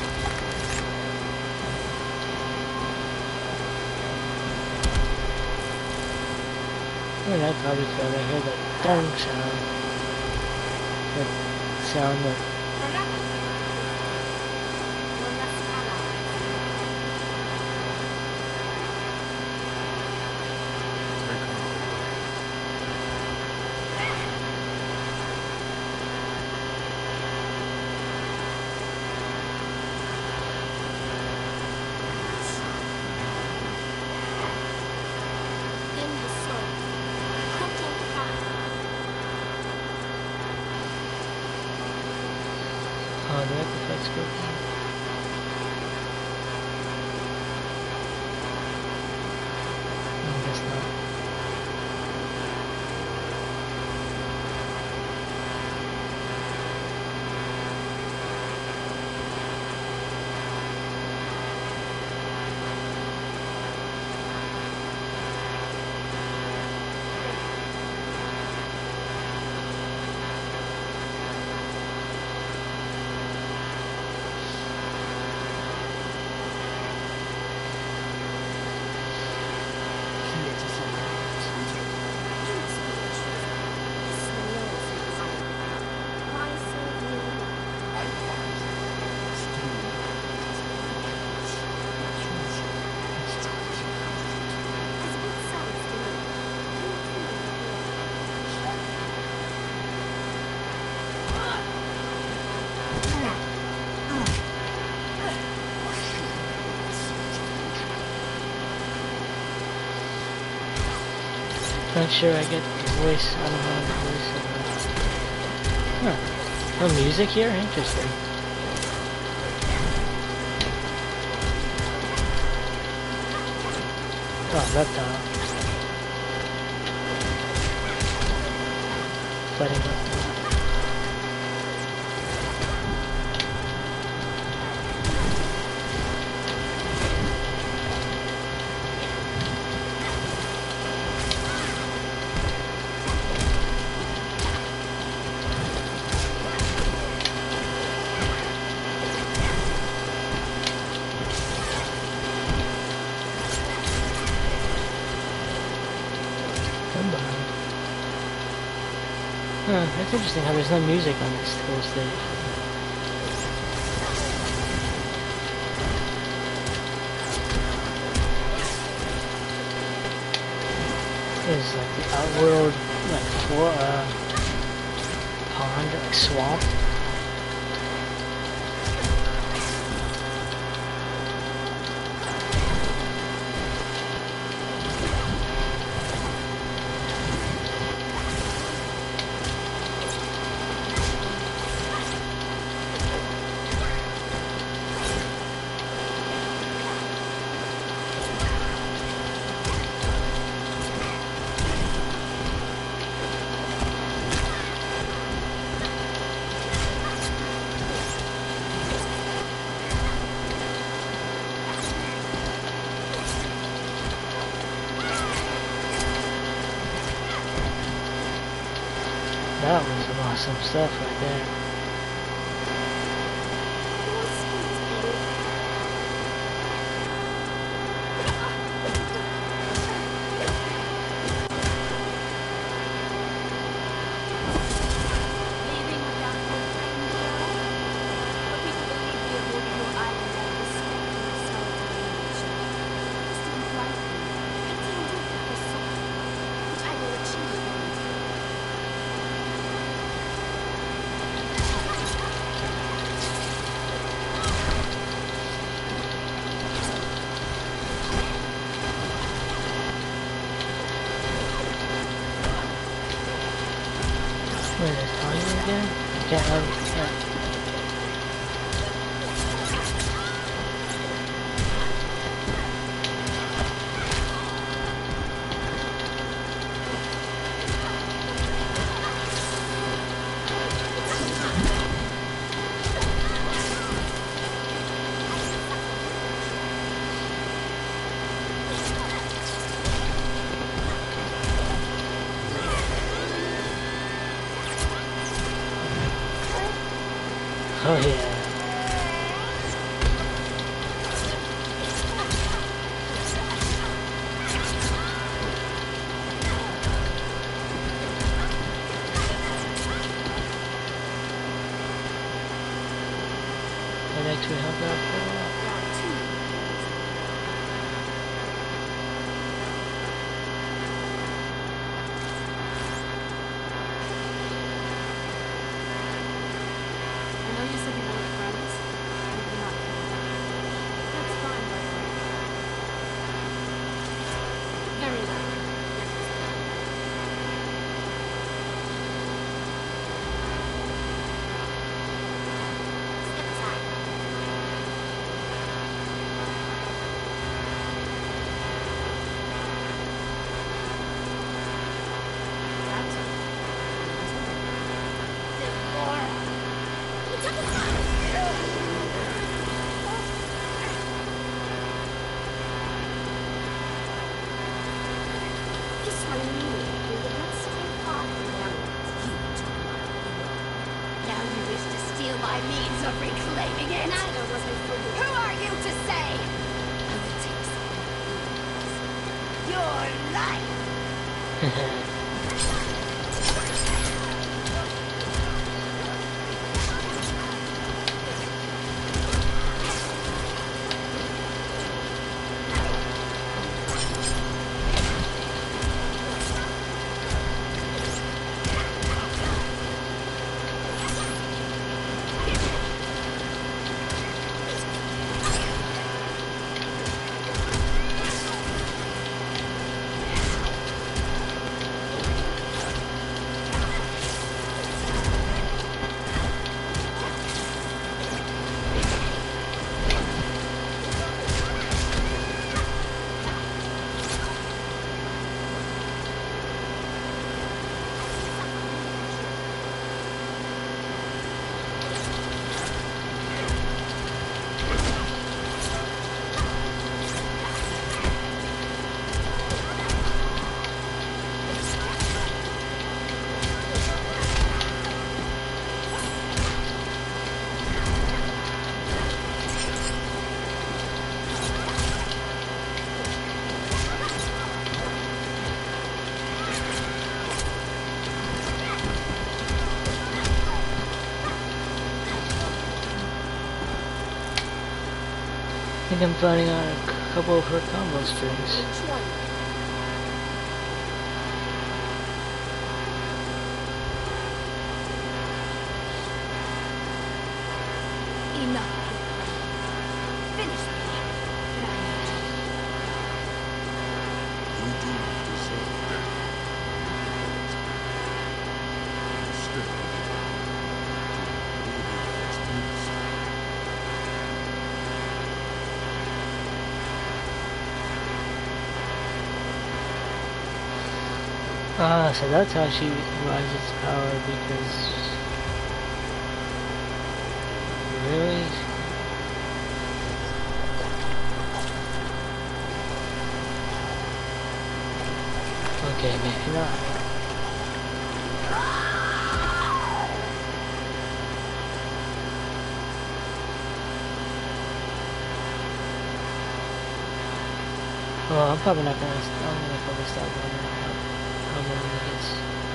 [SPEAKER 1] And I probably could. I hear the dong sound. That sound that... Oh, do I have to flex quick? I guess not. Not sure I get the voice. I don't know the voice. Huh. No music here? Interesting. Oh, reptile. Fighting reptile. Huh, that's interesting how there's no music on this whole stage. This is like the outworld, like pond, like swamp. That was some awesome stuff right there. Wait, is Tanya again? I can't. Oh yeah. And next we have that for
[SPEAKER 5] I know you said you weren't friends, but you're not friends. That's fine, by the way. Very well. Step aside. That's it. He took his Kiss my knee. You would not stay off the mountains. You took my blood.
[SPEAKER 2] Now you wish to steal my means of reclaiming it?
[SPEAKER 5] Neither was I for you.
[SPEAKER 2] Who are you to say?
[SPEAKER 5] I will take some.
[SPEAKER 2] Your life!
[SPEAKER 1] I think I'm finding out a couple of her combo strings.
[SPEAKER 5] Which one?
[SPEAKER 2] Enough. Finish me.
[SPEAKER 6] You do deserve death. Instead, you
[SPEAKER 1] Ah, so that's how she rises to power, because... Really? Okay, maybe not. Well, I'm probably not gonna. I'm gonna probably stop running out. How many minutes?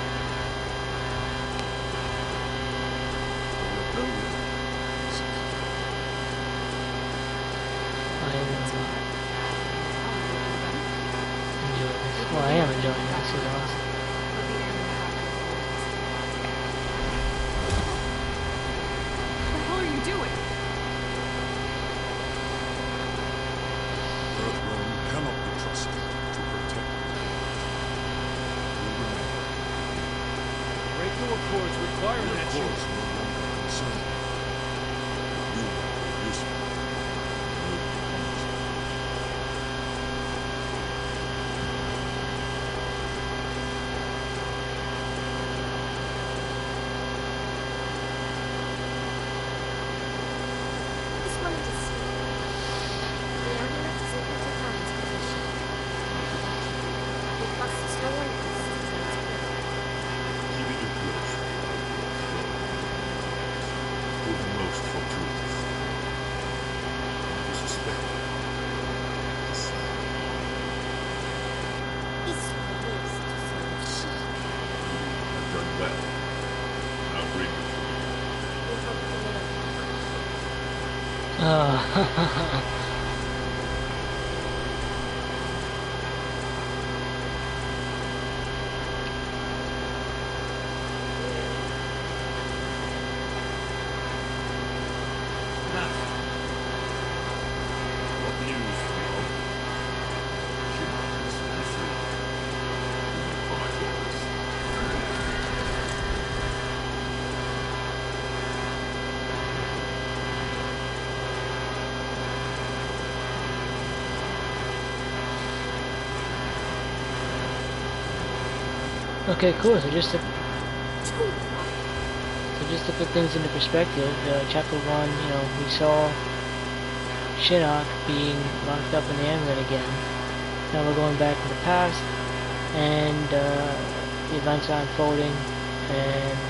[SPEAKER 1] I am enjoying this. Well, I am enjoying this. This is awesome.
[SPEAKER 5] What the hell are you doing?
[SPEAKER 6] Earthrealm cannot be trusted to protect you. Remember,
[SPEAKER 3] Breaking Accords require
[SPEAKER 6] the
[SPEAKER 3] that you...
[SPEAKER 6] Accords no longer concern you. You are useful.
[SPEAKER 5] Just wanted to see. The amulet is in Peter Pan's possession. It costs no one else to transfer.
[SPEAKER 6] Keeping it close.
[SPEAKER 1] Uh,
[SPEAKER 6] What news, Theo?
[SPEAKER 4] Shinnok is missing. On my quarters.
[SPEAKER 1] okay, cool. So just to put things into perspective, chapter 1, you know, we saw Shinnok being locked up in the amulet again. Now we're going back in the past, and the events are unfolding, and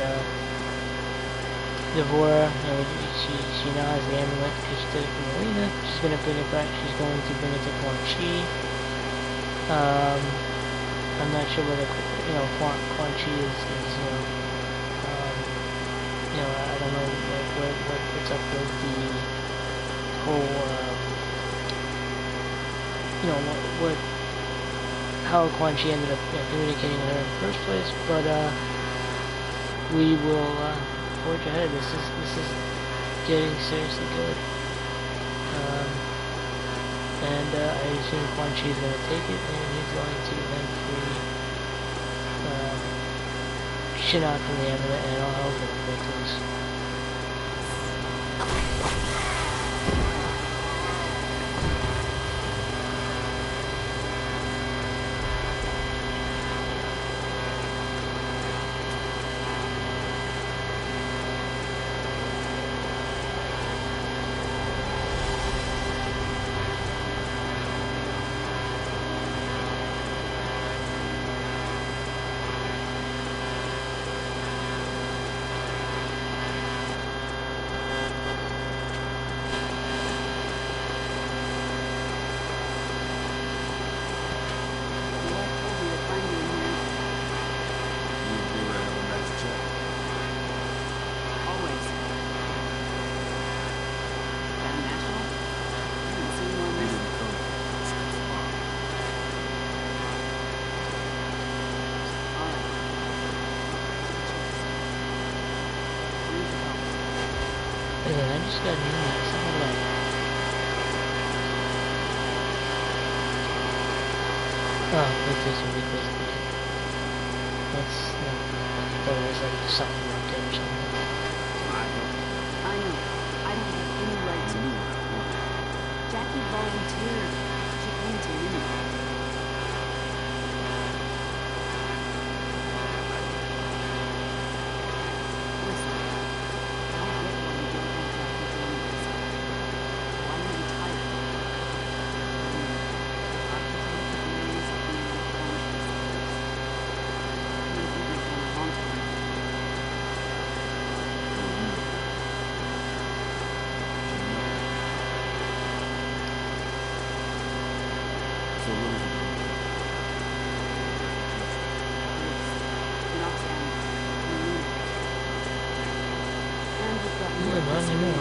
[SPEAKER 1] Devora, you know, she now has the amulet because she took it from Melina. She's gonna bring it back. She's going to bring it to Quan Chi. I'm not sure whether Quan Chi is I don't know what's up with the whole how Quan Chi ended up communicating with her in the first place, but we will forge ahead. This is getting seriously good. And I assume Quan Chi is going to take it, and he's going to then free Shinnok from the amulet, and all hell's going to break loose. I just got an email. Something like PlayStation Weekly. That's not I thought it was like something like it or something.
[SPEAKER 5] I know. I don't have any right to. Jackie volunteered. She came to me. Listen, I don't get why you don't want Jackie doing this. Why are you tired? I can tell the feelings of being unconscious. I've been thinking for a long time.
[SPEAKER 6] So what is it?
[SPEAKER 1] Yeah, not anymore.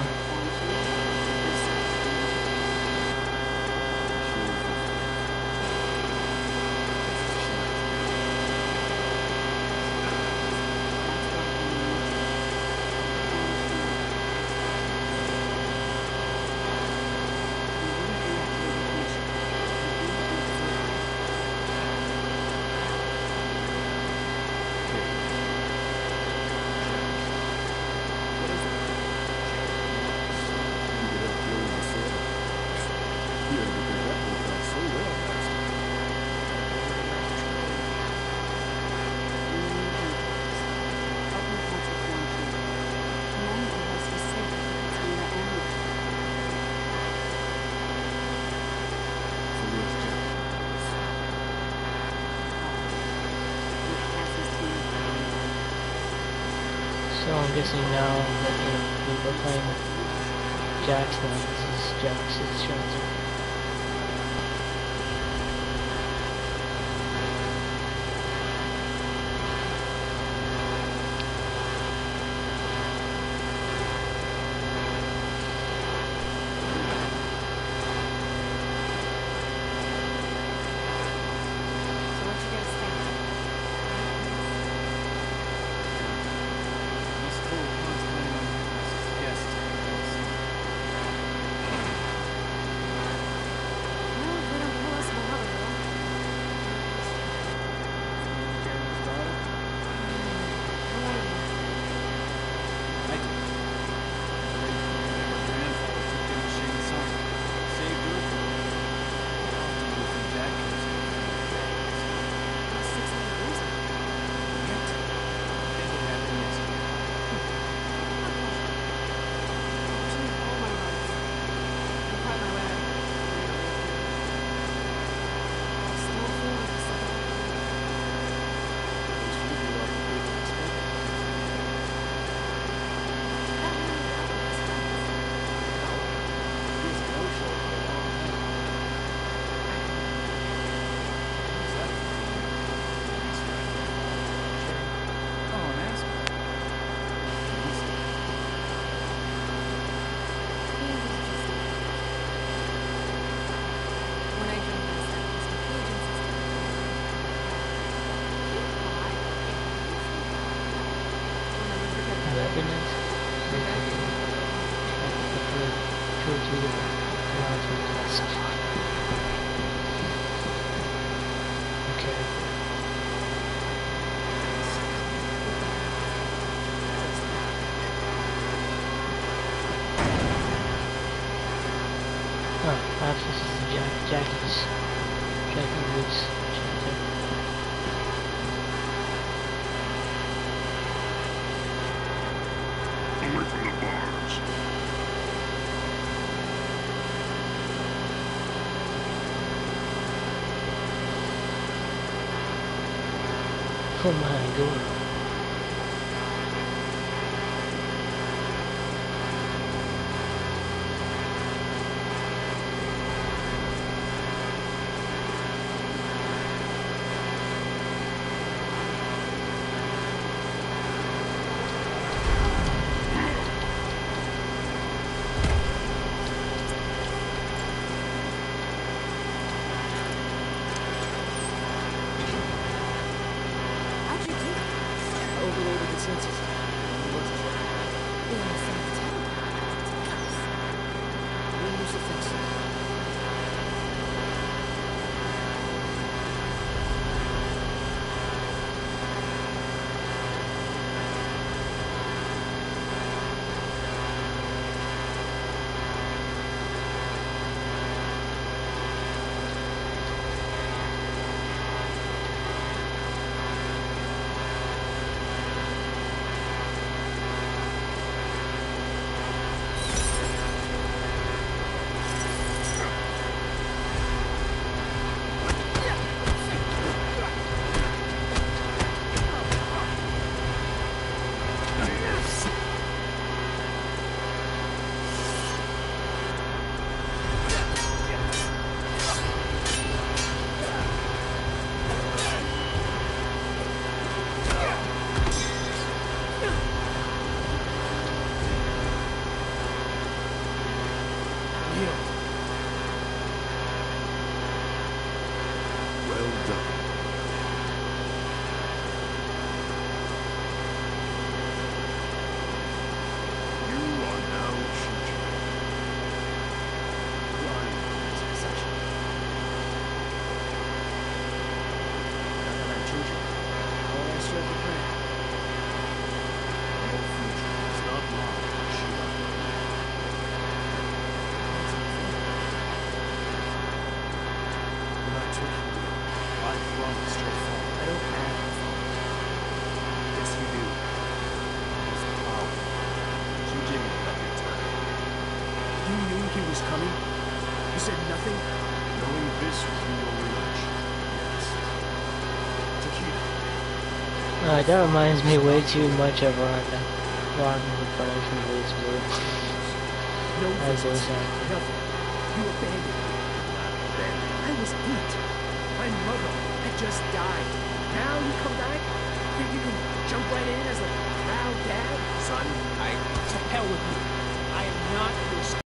[SPEAKER 1] So I'm guessing now that we're playing Jax now. This is Jax's shelter. actual Cheetah. That's so fun. Okay. Oh, perhaps this is the Jackie Woods chapter.
[SPEAKER 6] Away from the bars.
[SPEAKER 1] Oh my god.
[SPEAKER 5] How'd you do that?
[SPEAKER 3] I overloaded the sensors. It wasn't sure.
[SPEAKER 5] Being a San
[SPEAKER 3] We'll use the fixes.
[SPEAKER 6] Well done. You are now Shuji.
[SPEAKER 3] Blind is succession. Now that I'm Chuji, all I serve the plan.
[SPEAKER 6] Your future is not locked in Shiba. When I took you, I promised your father.
[SPEAKER 3] I don't have a phone.
[SPEAKER 6] Yes, you do. His power. Shujimi let your time.
[SPEAKER 3] You knew he was coming? You said nothing?
[SPEAKER 6] Knowing this would be your revenge. Yes. Takeda.
[SPEAKER 1] That reminds me way too much of Ronda. Ronda the Punisher from Blaze Blue.
[SPEAKER 3] No
[SPEAKER 1] As
[SPEAKER 3] visits.
[SPEAKER 1] was that.
[SPEAKER 3] Nothing. You abandoned me. I was 8. My mother had just died. Now you come back? Think you can jump right in as a proud dad?
[SPEAKER 7] Son,
[SPEAKER 3] To hell with you. I am not your son.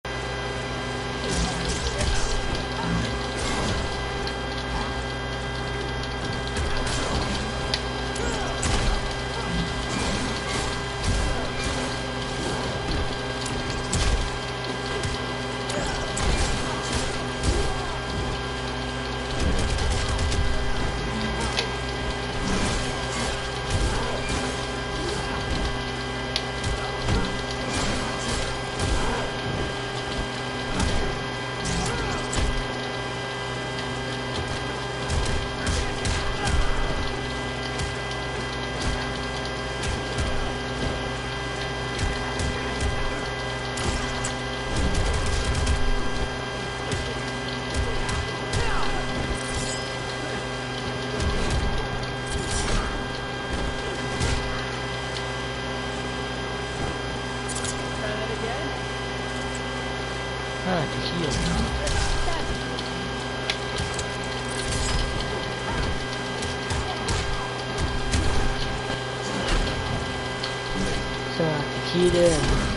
[SPEAKER 1] Ah, to heal. So, Takeda and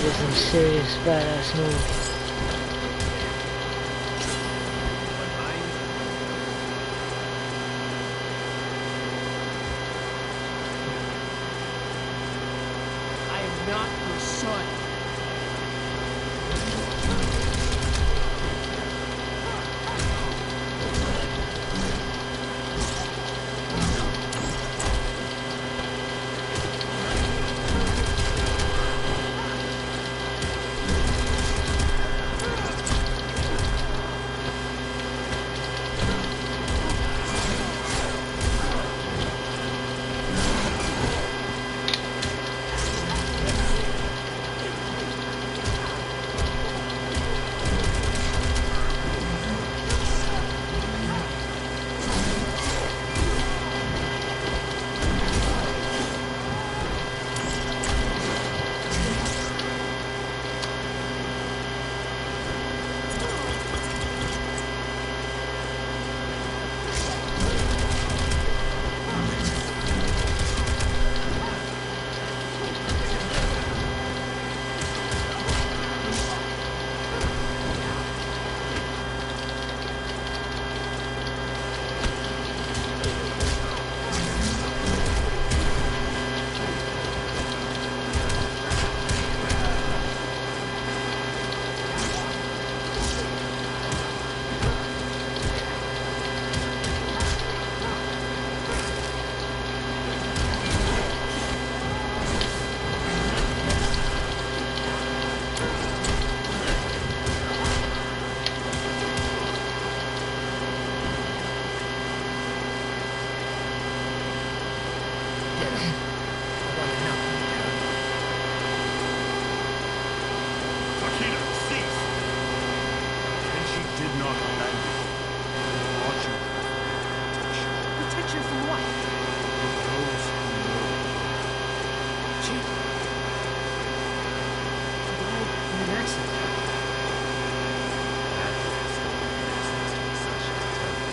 [SPEAKER 1] did some serious badass moves.
[SPEAKER 3] I am not your son.
[SPEAKER 6] Akira, cease! Kenshi did not abandon you. He brought you protection.
[SPEAKER 3] Protection from what?
[SPEAKER 6] From those who know.
[SPEAKER 3] Chief. He died in an accident.
[SPEAKER 4] That is the business of Sasha to tell you.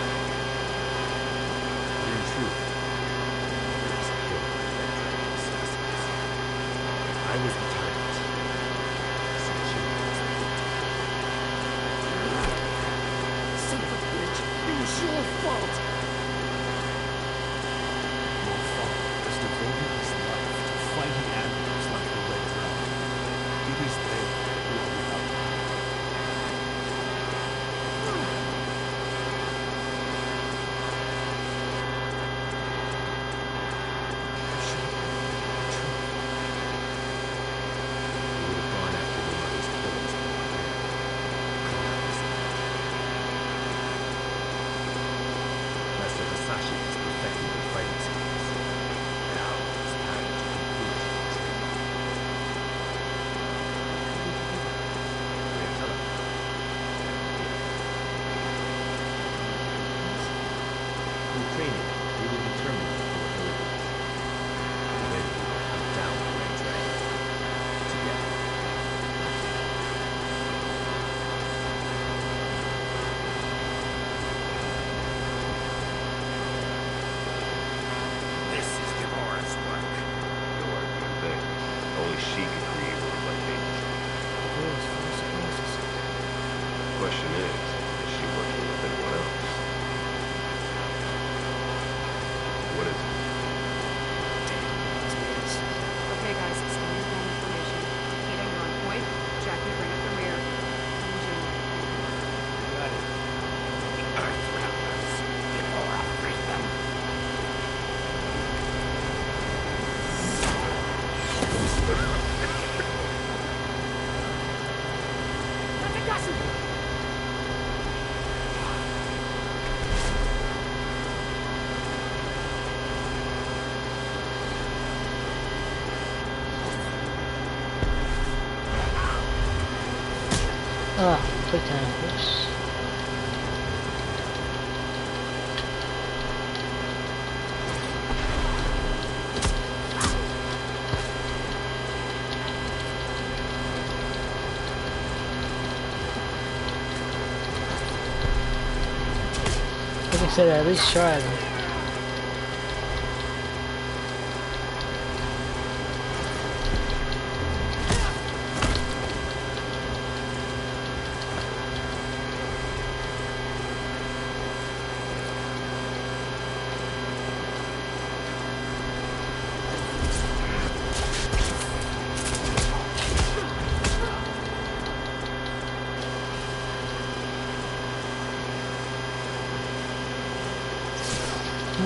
[SPEAKER 4] In truth, he was killed by Red Dragon assassins. I was the target. Sachi was the victim.
[SPEAKER 3] Son of a bitch. It was your fault.
[SPEAKER 6] Your father has devoted his life to fighting animals like the Red Dragon. It is they who are without power. He would have gone after the mother's killers. Master Hasashi has perfected the fighting skills. Now it's time to complete his training. Tell him. Through training, we will determine your abilities. Then we will hunt down the Red Dragon. Together.
[SPEAKER 7] This is Gamora's work.
[SPEAKER 4] No argument there. Only she can create work like me.
[SPEAKER 3] Doors full of surprises.
[SPEAKER 4] Question is she working with anyone else? What is it?
[SPEAKER 5] Okay, guys, standing down information. Takeda, you're on point. Jackie, bring up the rear.
[SPEAKER 3] Got it.
[SPEAKER 7] Earthrealmers. Gamora freed them.
[SPEAKER 5] Natagasu!
[SPEAKER 1] Ah, quick time. Whoops. Like I said, at least try them.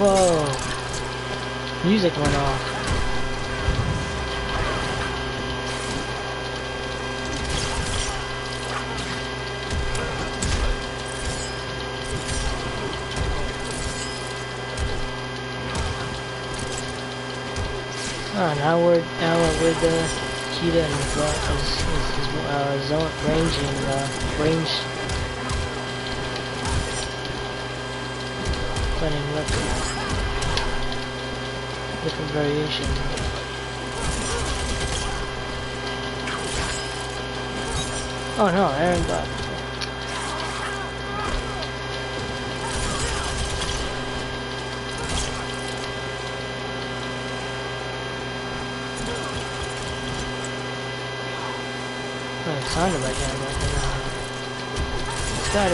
[SPEAKER 1] Whoa! Music went off. Oh, now we're with Kita and zone range playing different variation. Oh no, Aaron got. I'm excited about that, but it's gotta.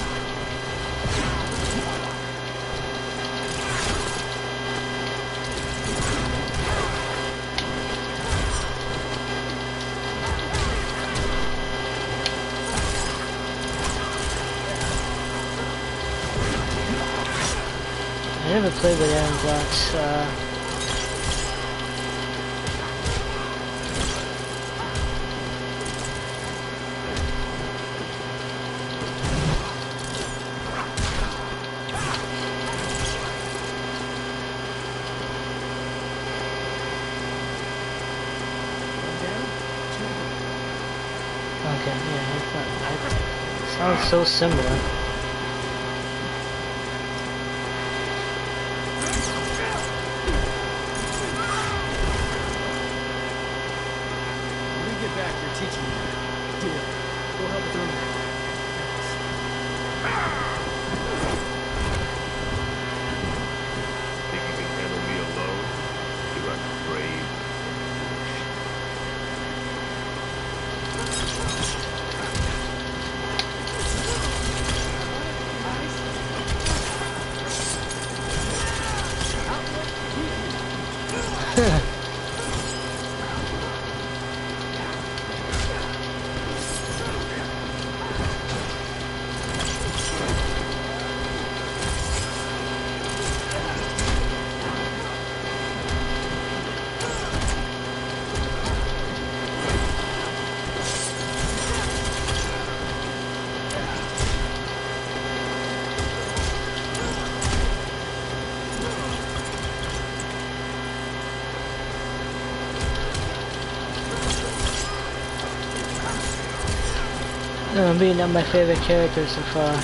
[SPEAKER 1] I never played with Aaron Blocks. Okay, yeah, it's not. It sounds so similar.
[SPEAKER 3] When we get back, you're teaching me. Deal. Go help with them.
[SPEAKER 4] Think you can handle me alone? You're like brave. I'm beating up my favorite character so far.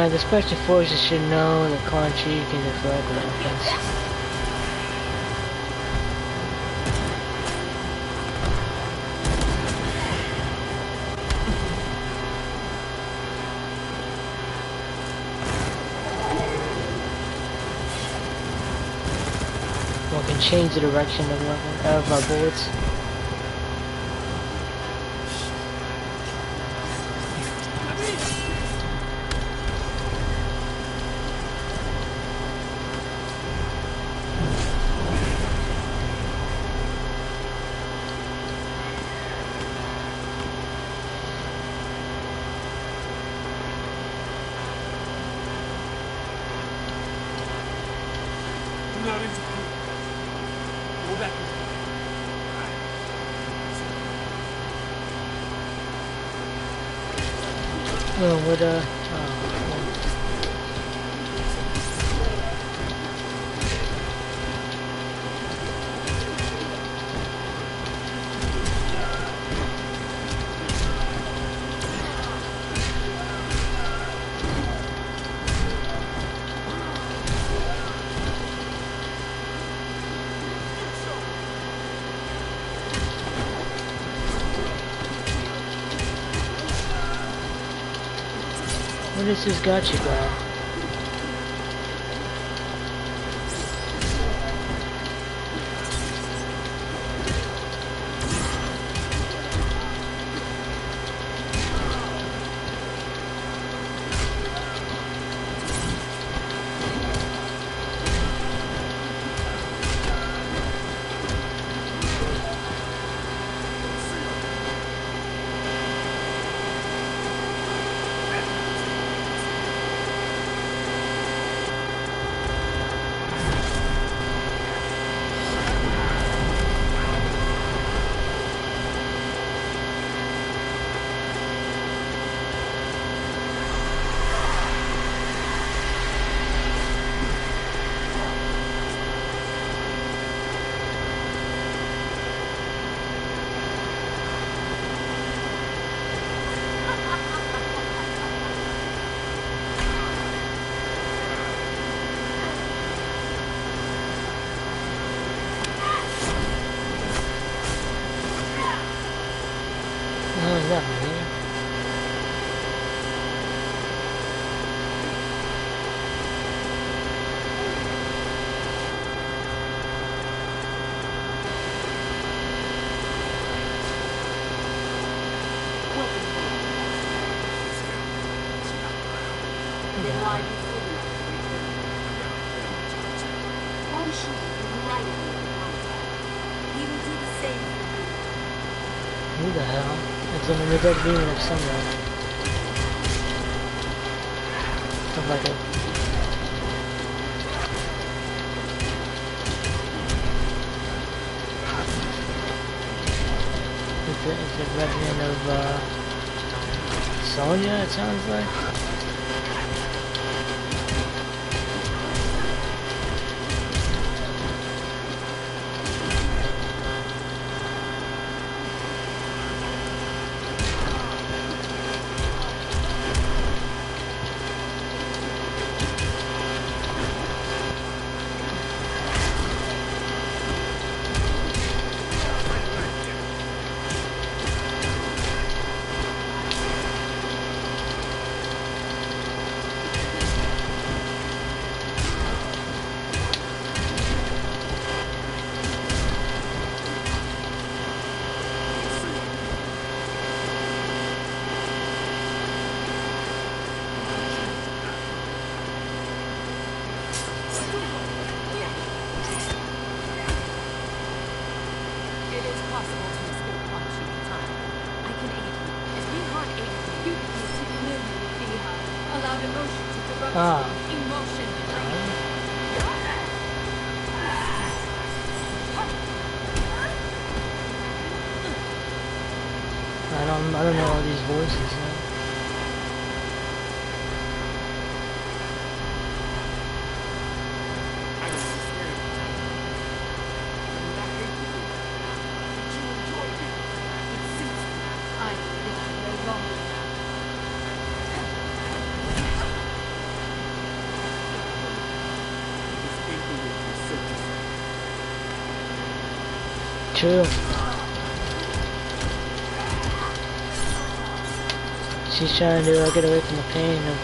[SPEAKER 1] the special forces should know that Quan Chi can deflect weapons. Or can change the direction of our bullets.
[SPEAKER 6] Do not interfere. Go back.
[SPEAKER 1] Oh, what oh. What is this gotcha guy? Oh, is that me?
[SPEAKER 5] Then why do you feel like Quan Chi will rely on you in contact. He will do the same for you.
[SPEAKER 1] Who the hell? It's on the red beam of somewhere. Stuff like it. It's a remnant of Sonya, it sounds like.
[SPEAKER 5] It is possible to escape Quan Chi in time. I can aid you. As Bihan aided me, you can live with Bihan. Allowed emotion to corrupt you. Emotion.
[SPEAKER 1] I don't know all these voices now. True. She's trying to get away from the pain of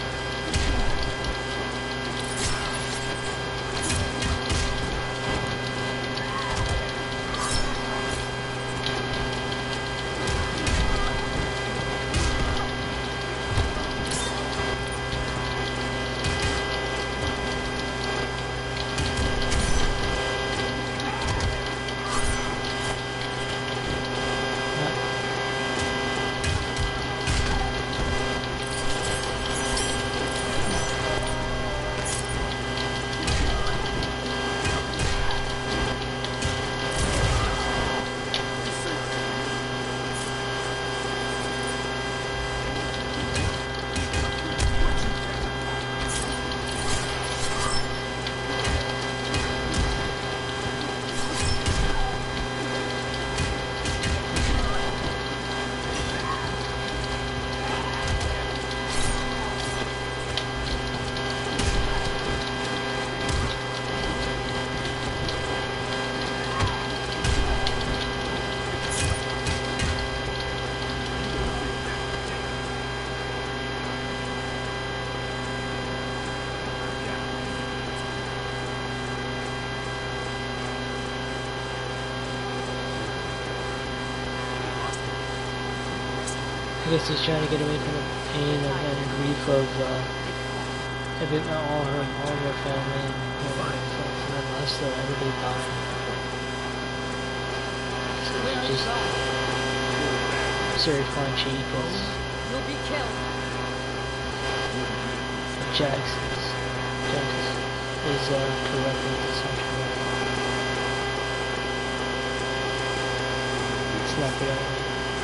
[SPEAKER 1] I guess he's trying to get away from the pain and grief of all her family and from that last everybody died. So she just Suri Quan-Chi because
[SPEAKER 5] You'll be killed.
[SPEAKER 1] Jax is corrupted essentially. It's not the only.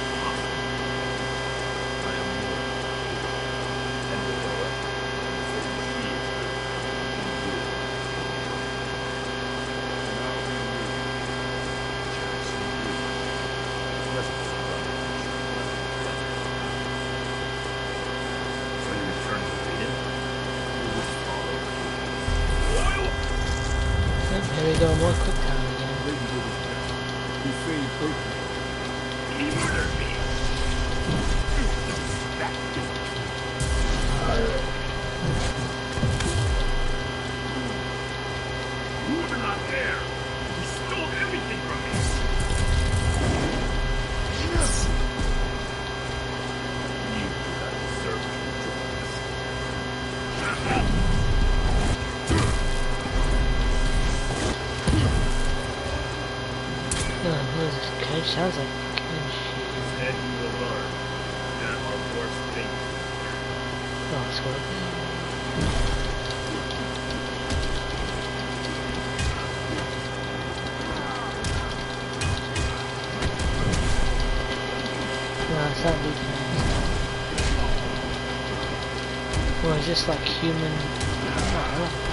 [SPEAKER 1] Here we go, more quick time again.
[SPEAKER 6] He feigned hurt.
[SPEAKER 7] He murdered me. You were not there. He stole everything from me. You do not deserve to join us.
[SPEAKER 1] Who is this? Kench? Sounds like Kench.
[SPEAKER 7] Said you will learn. There are worse things.
[SPEAKER 1] Oh, Scorpion. No, it's not Luke. Or is this like human? I don't know.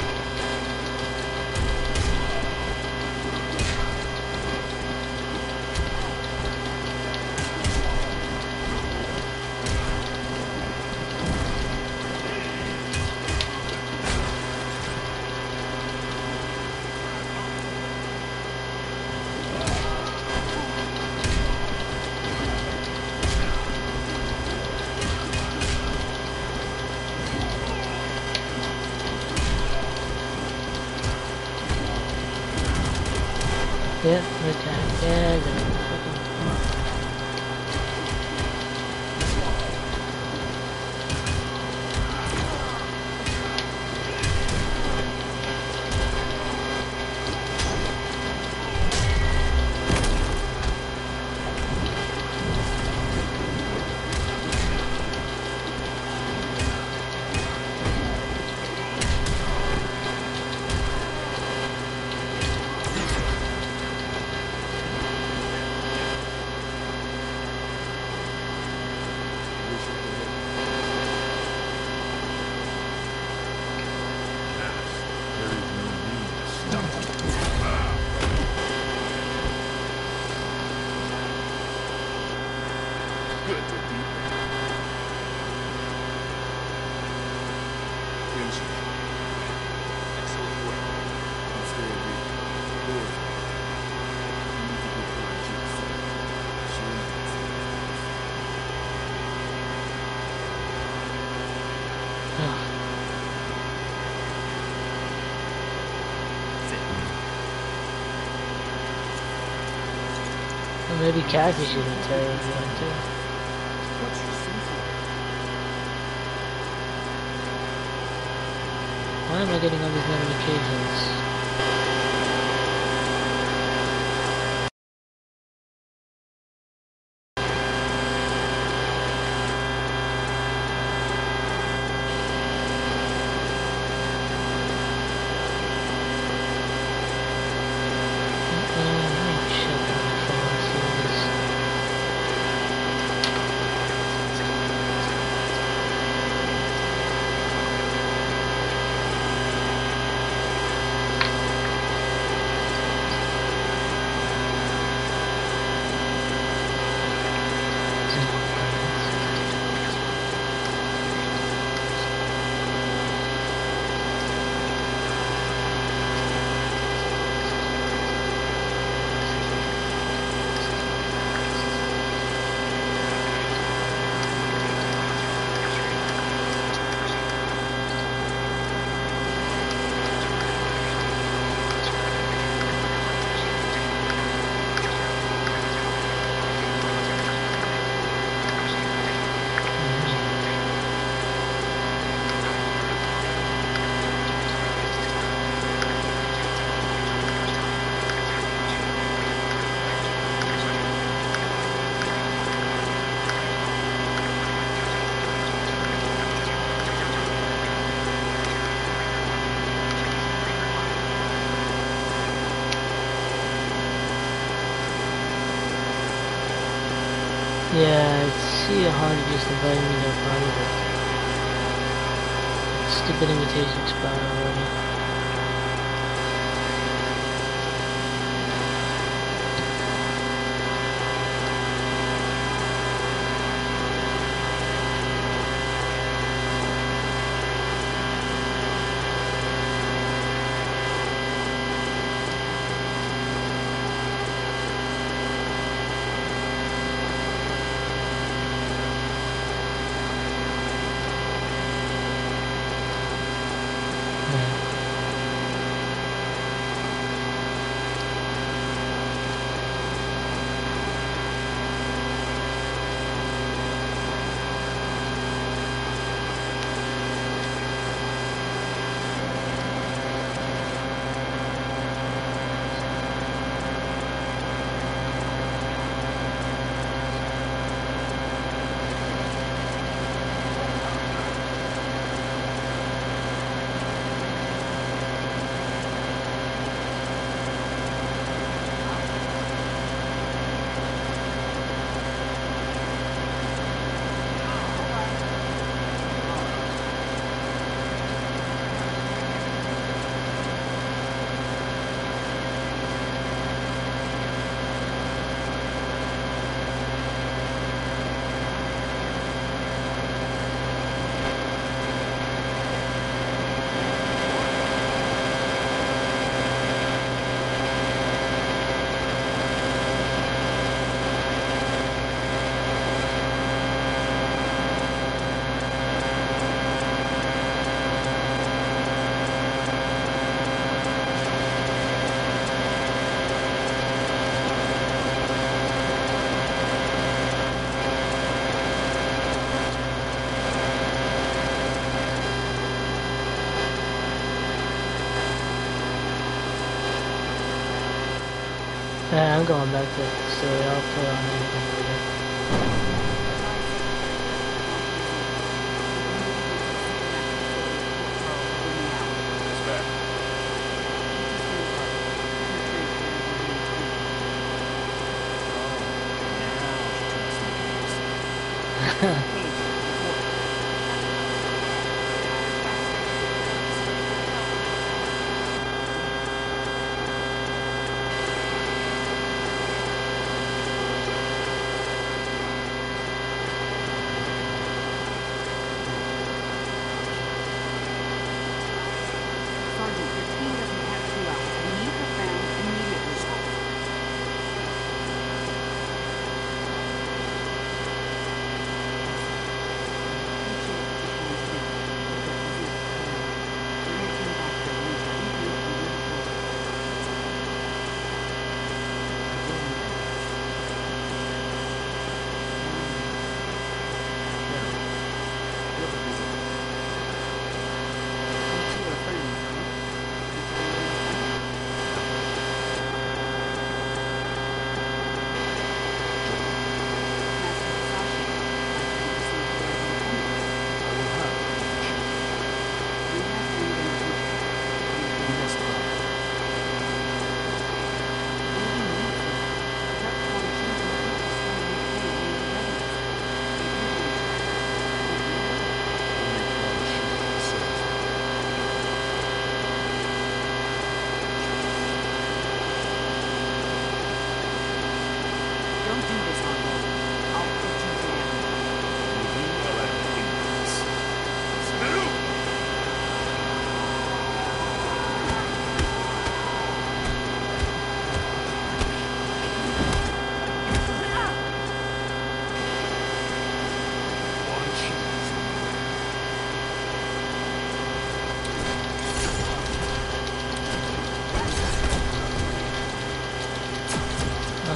[SPEAKER 1] Yep, attack. Yeah, Or maybe Kathy shouldn't tell everyone too.
[SPEAKER 3] What's your sense?
[SPEAKER 1] Why am I getting all these notifications? Yeah, I see hard just inviting me to a party, but stupid invitation expired already. Yeah, I'm going back to the story. I'll play on anything later.
[SPEAKER 5] Sergeant, your team doesn't have 2 hours. We need her found immediately.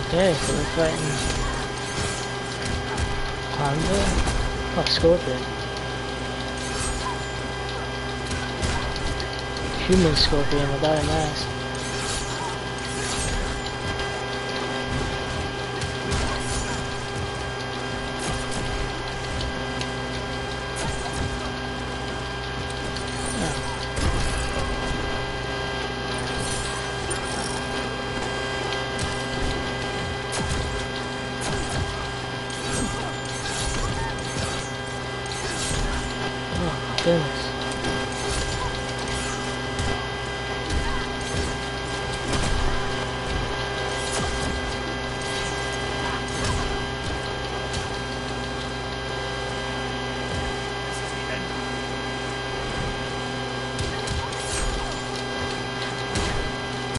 [SPEAKER 1] Okay, so we're fighting Panda? Oh, Scorpion. Human Scorpion without a mask.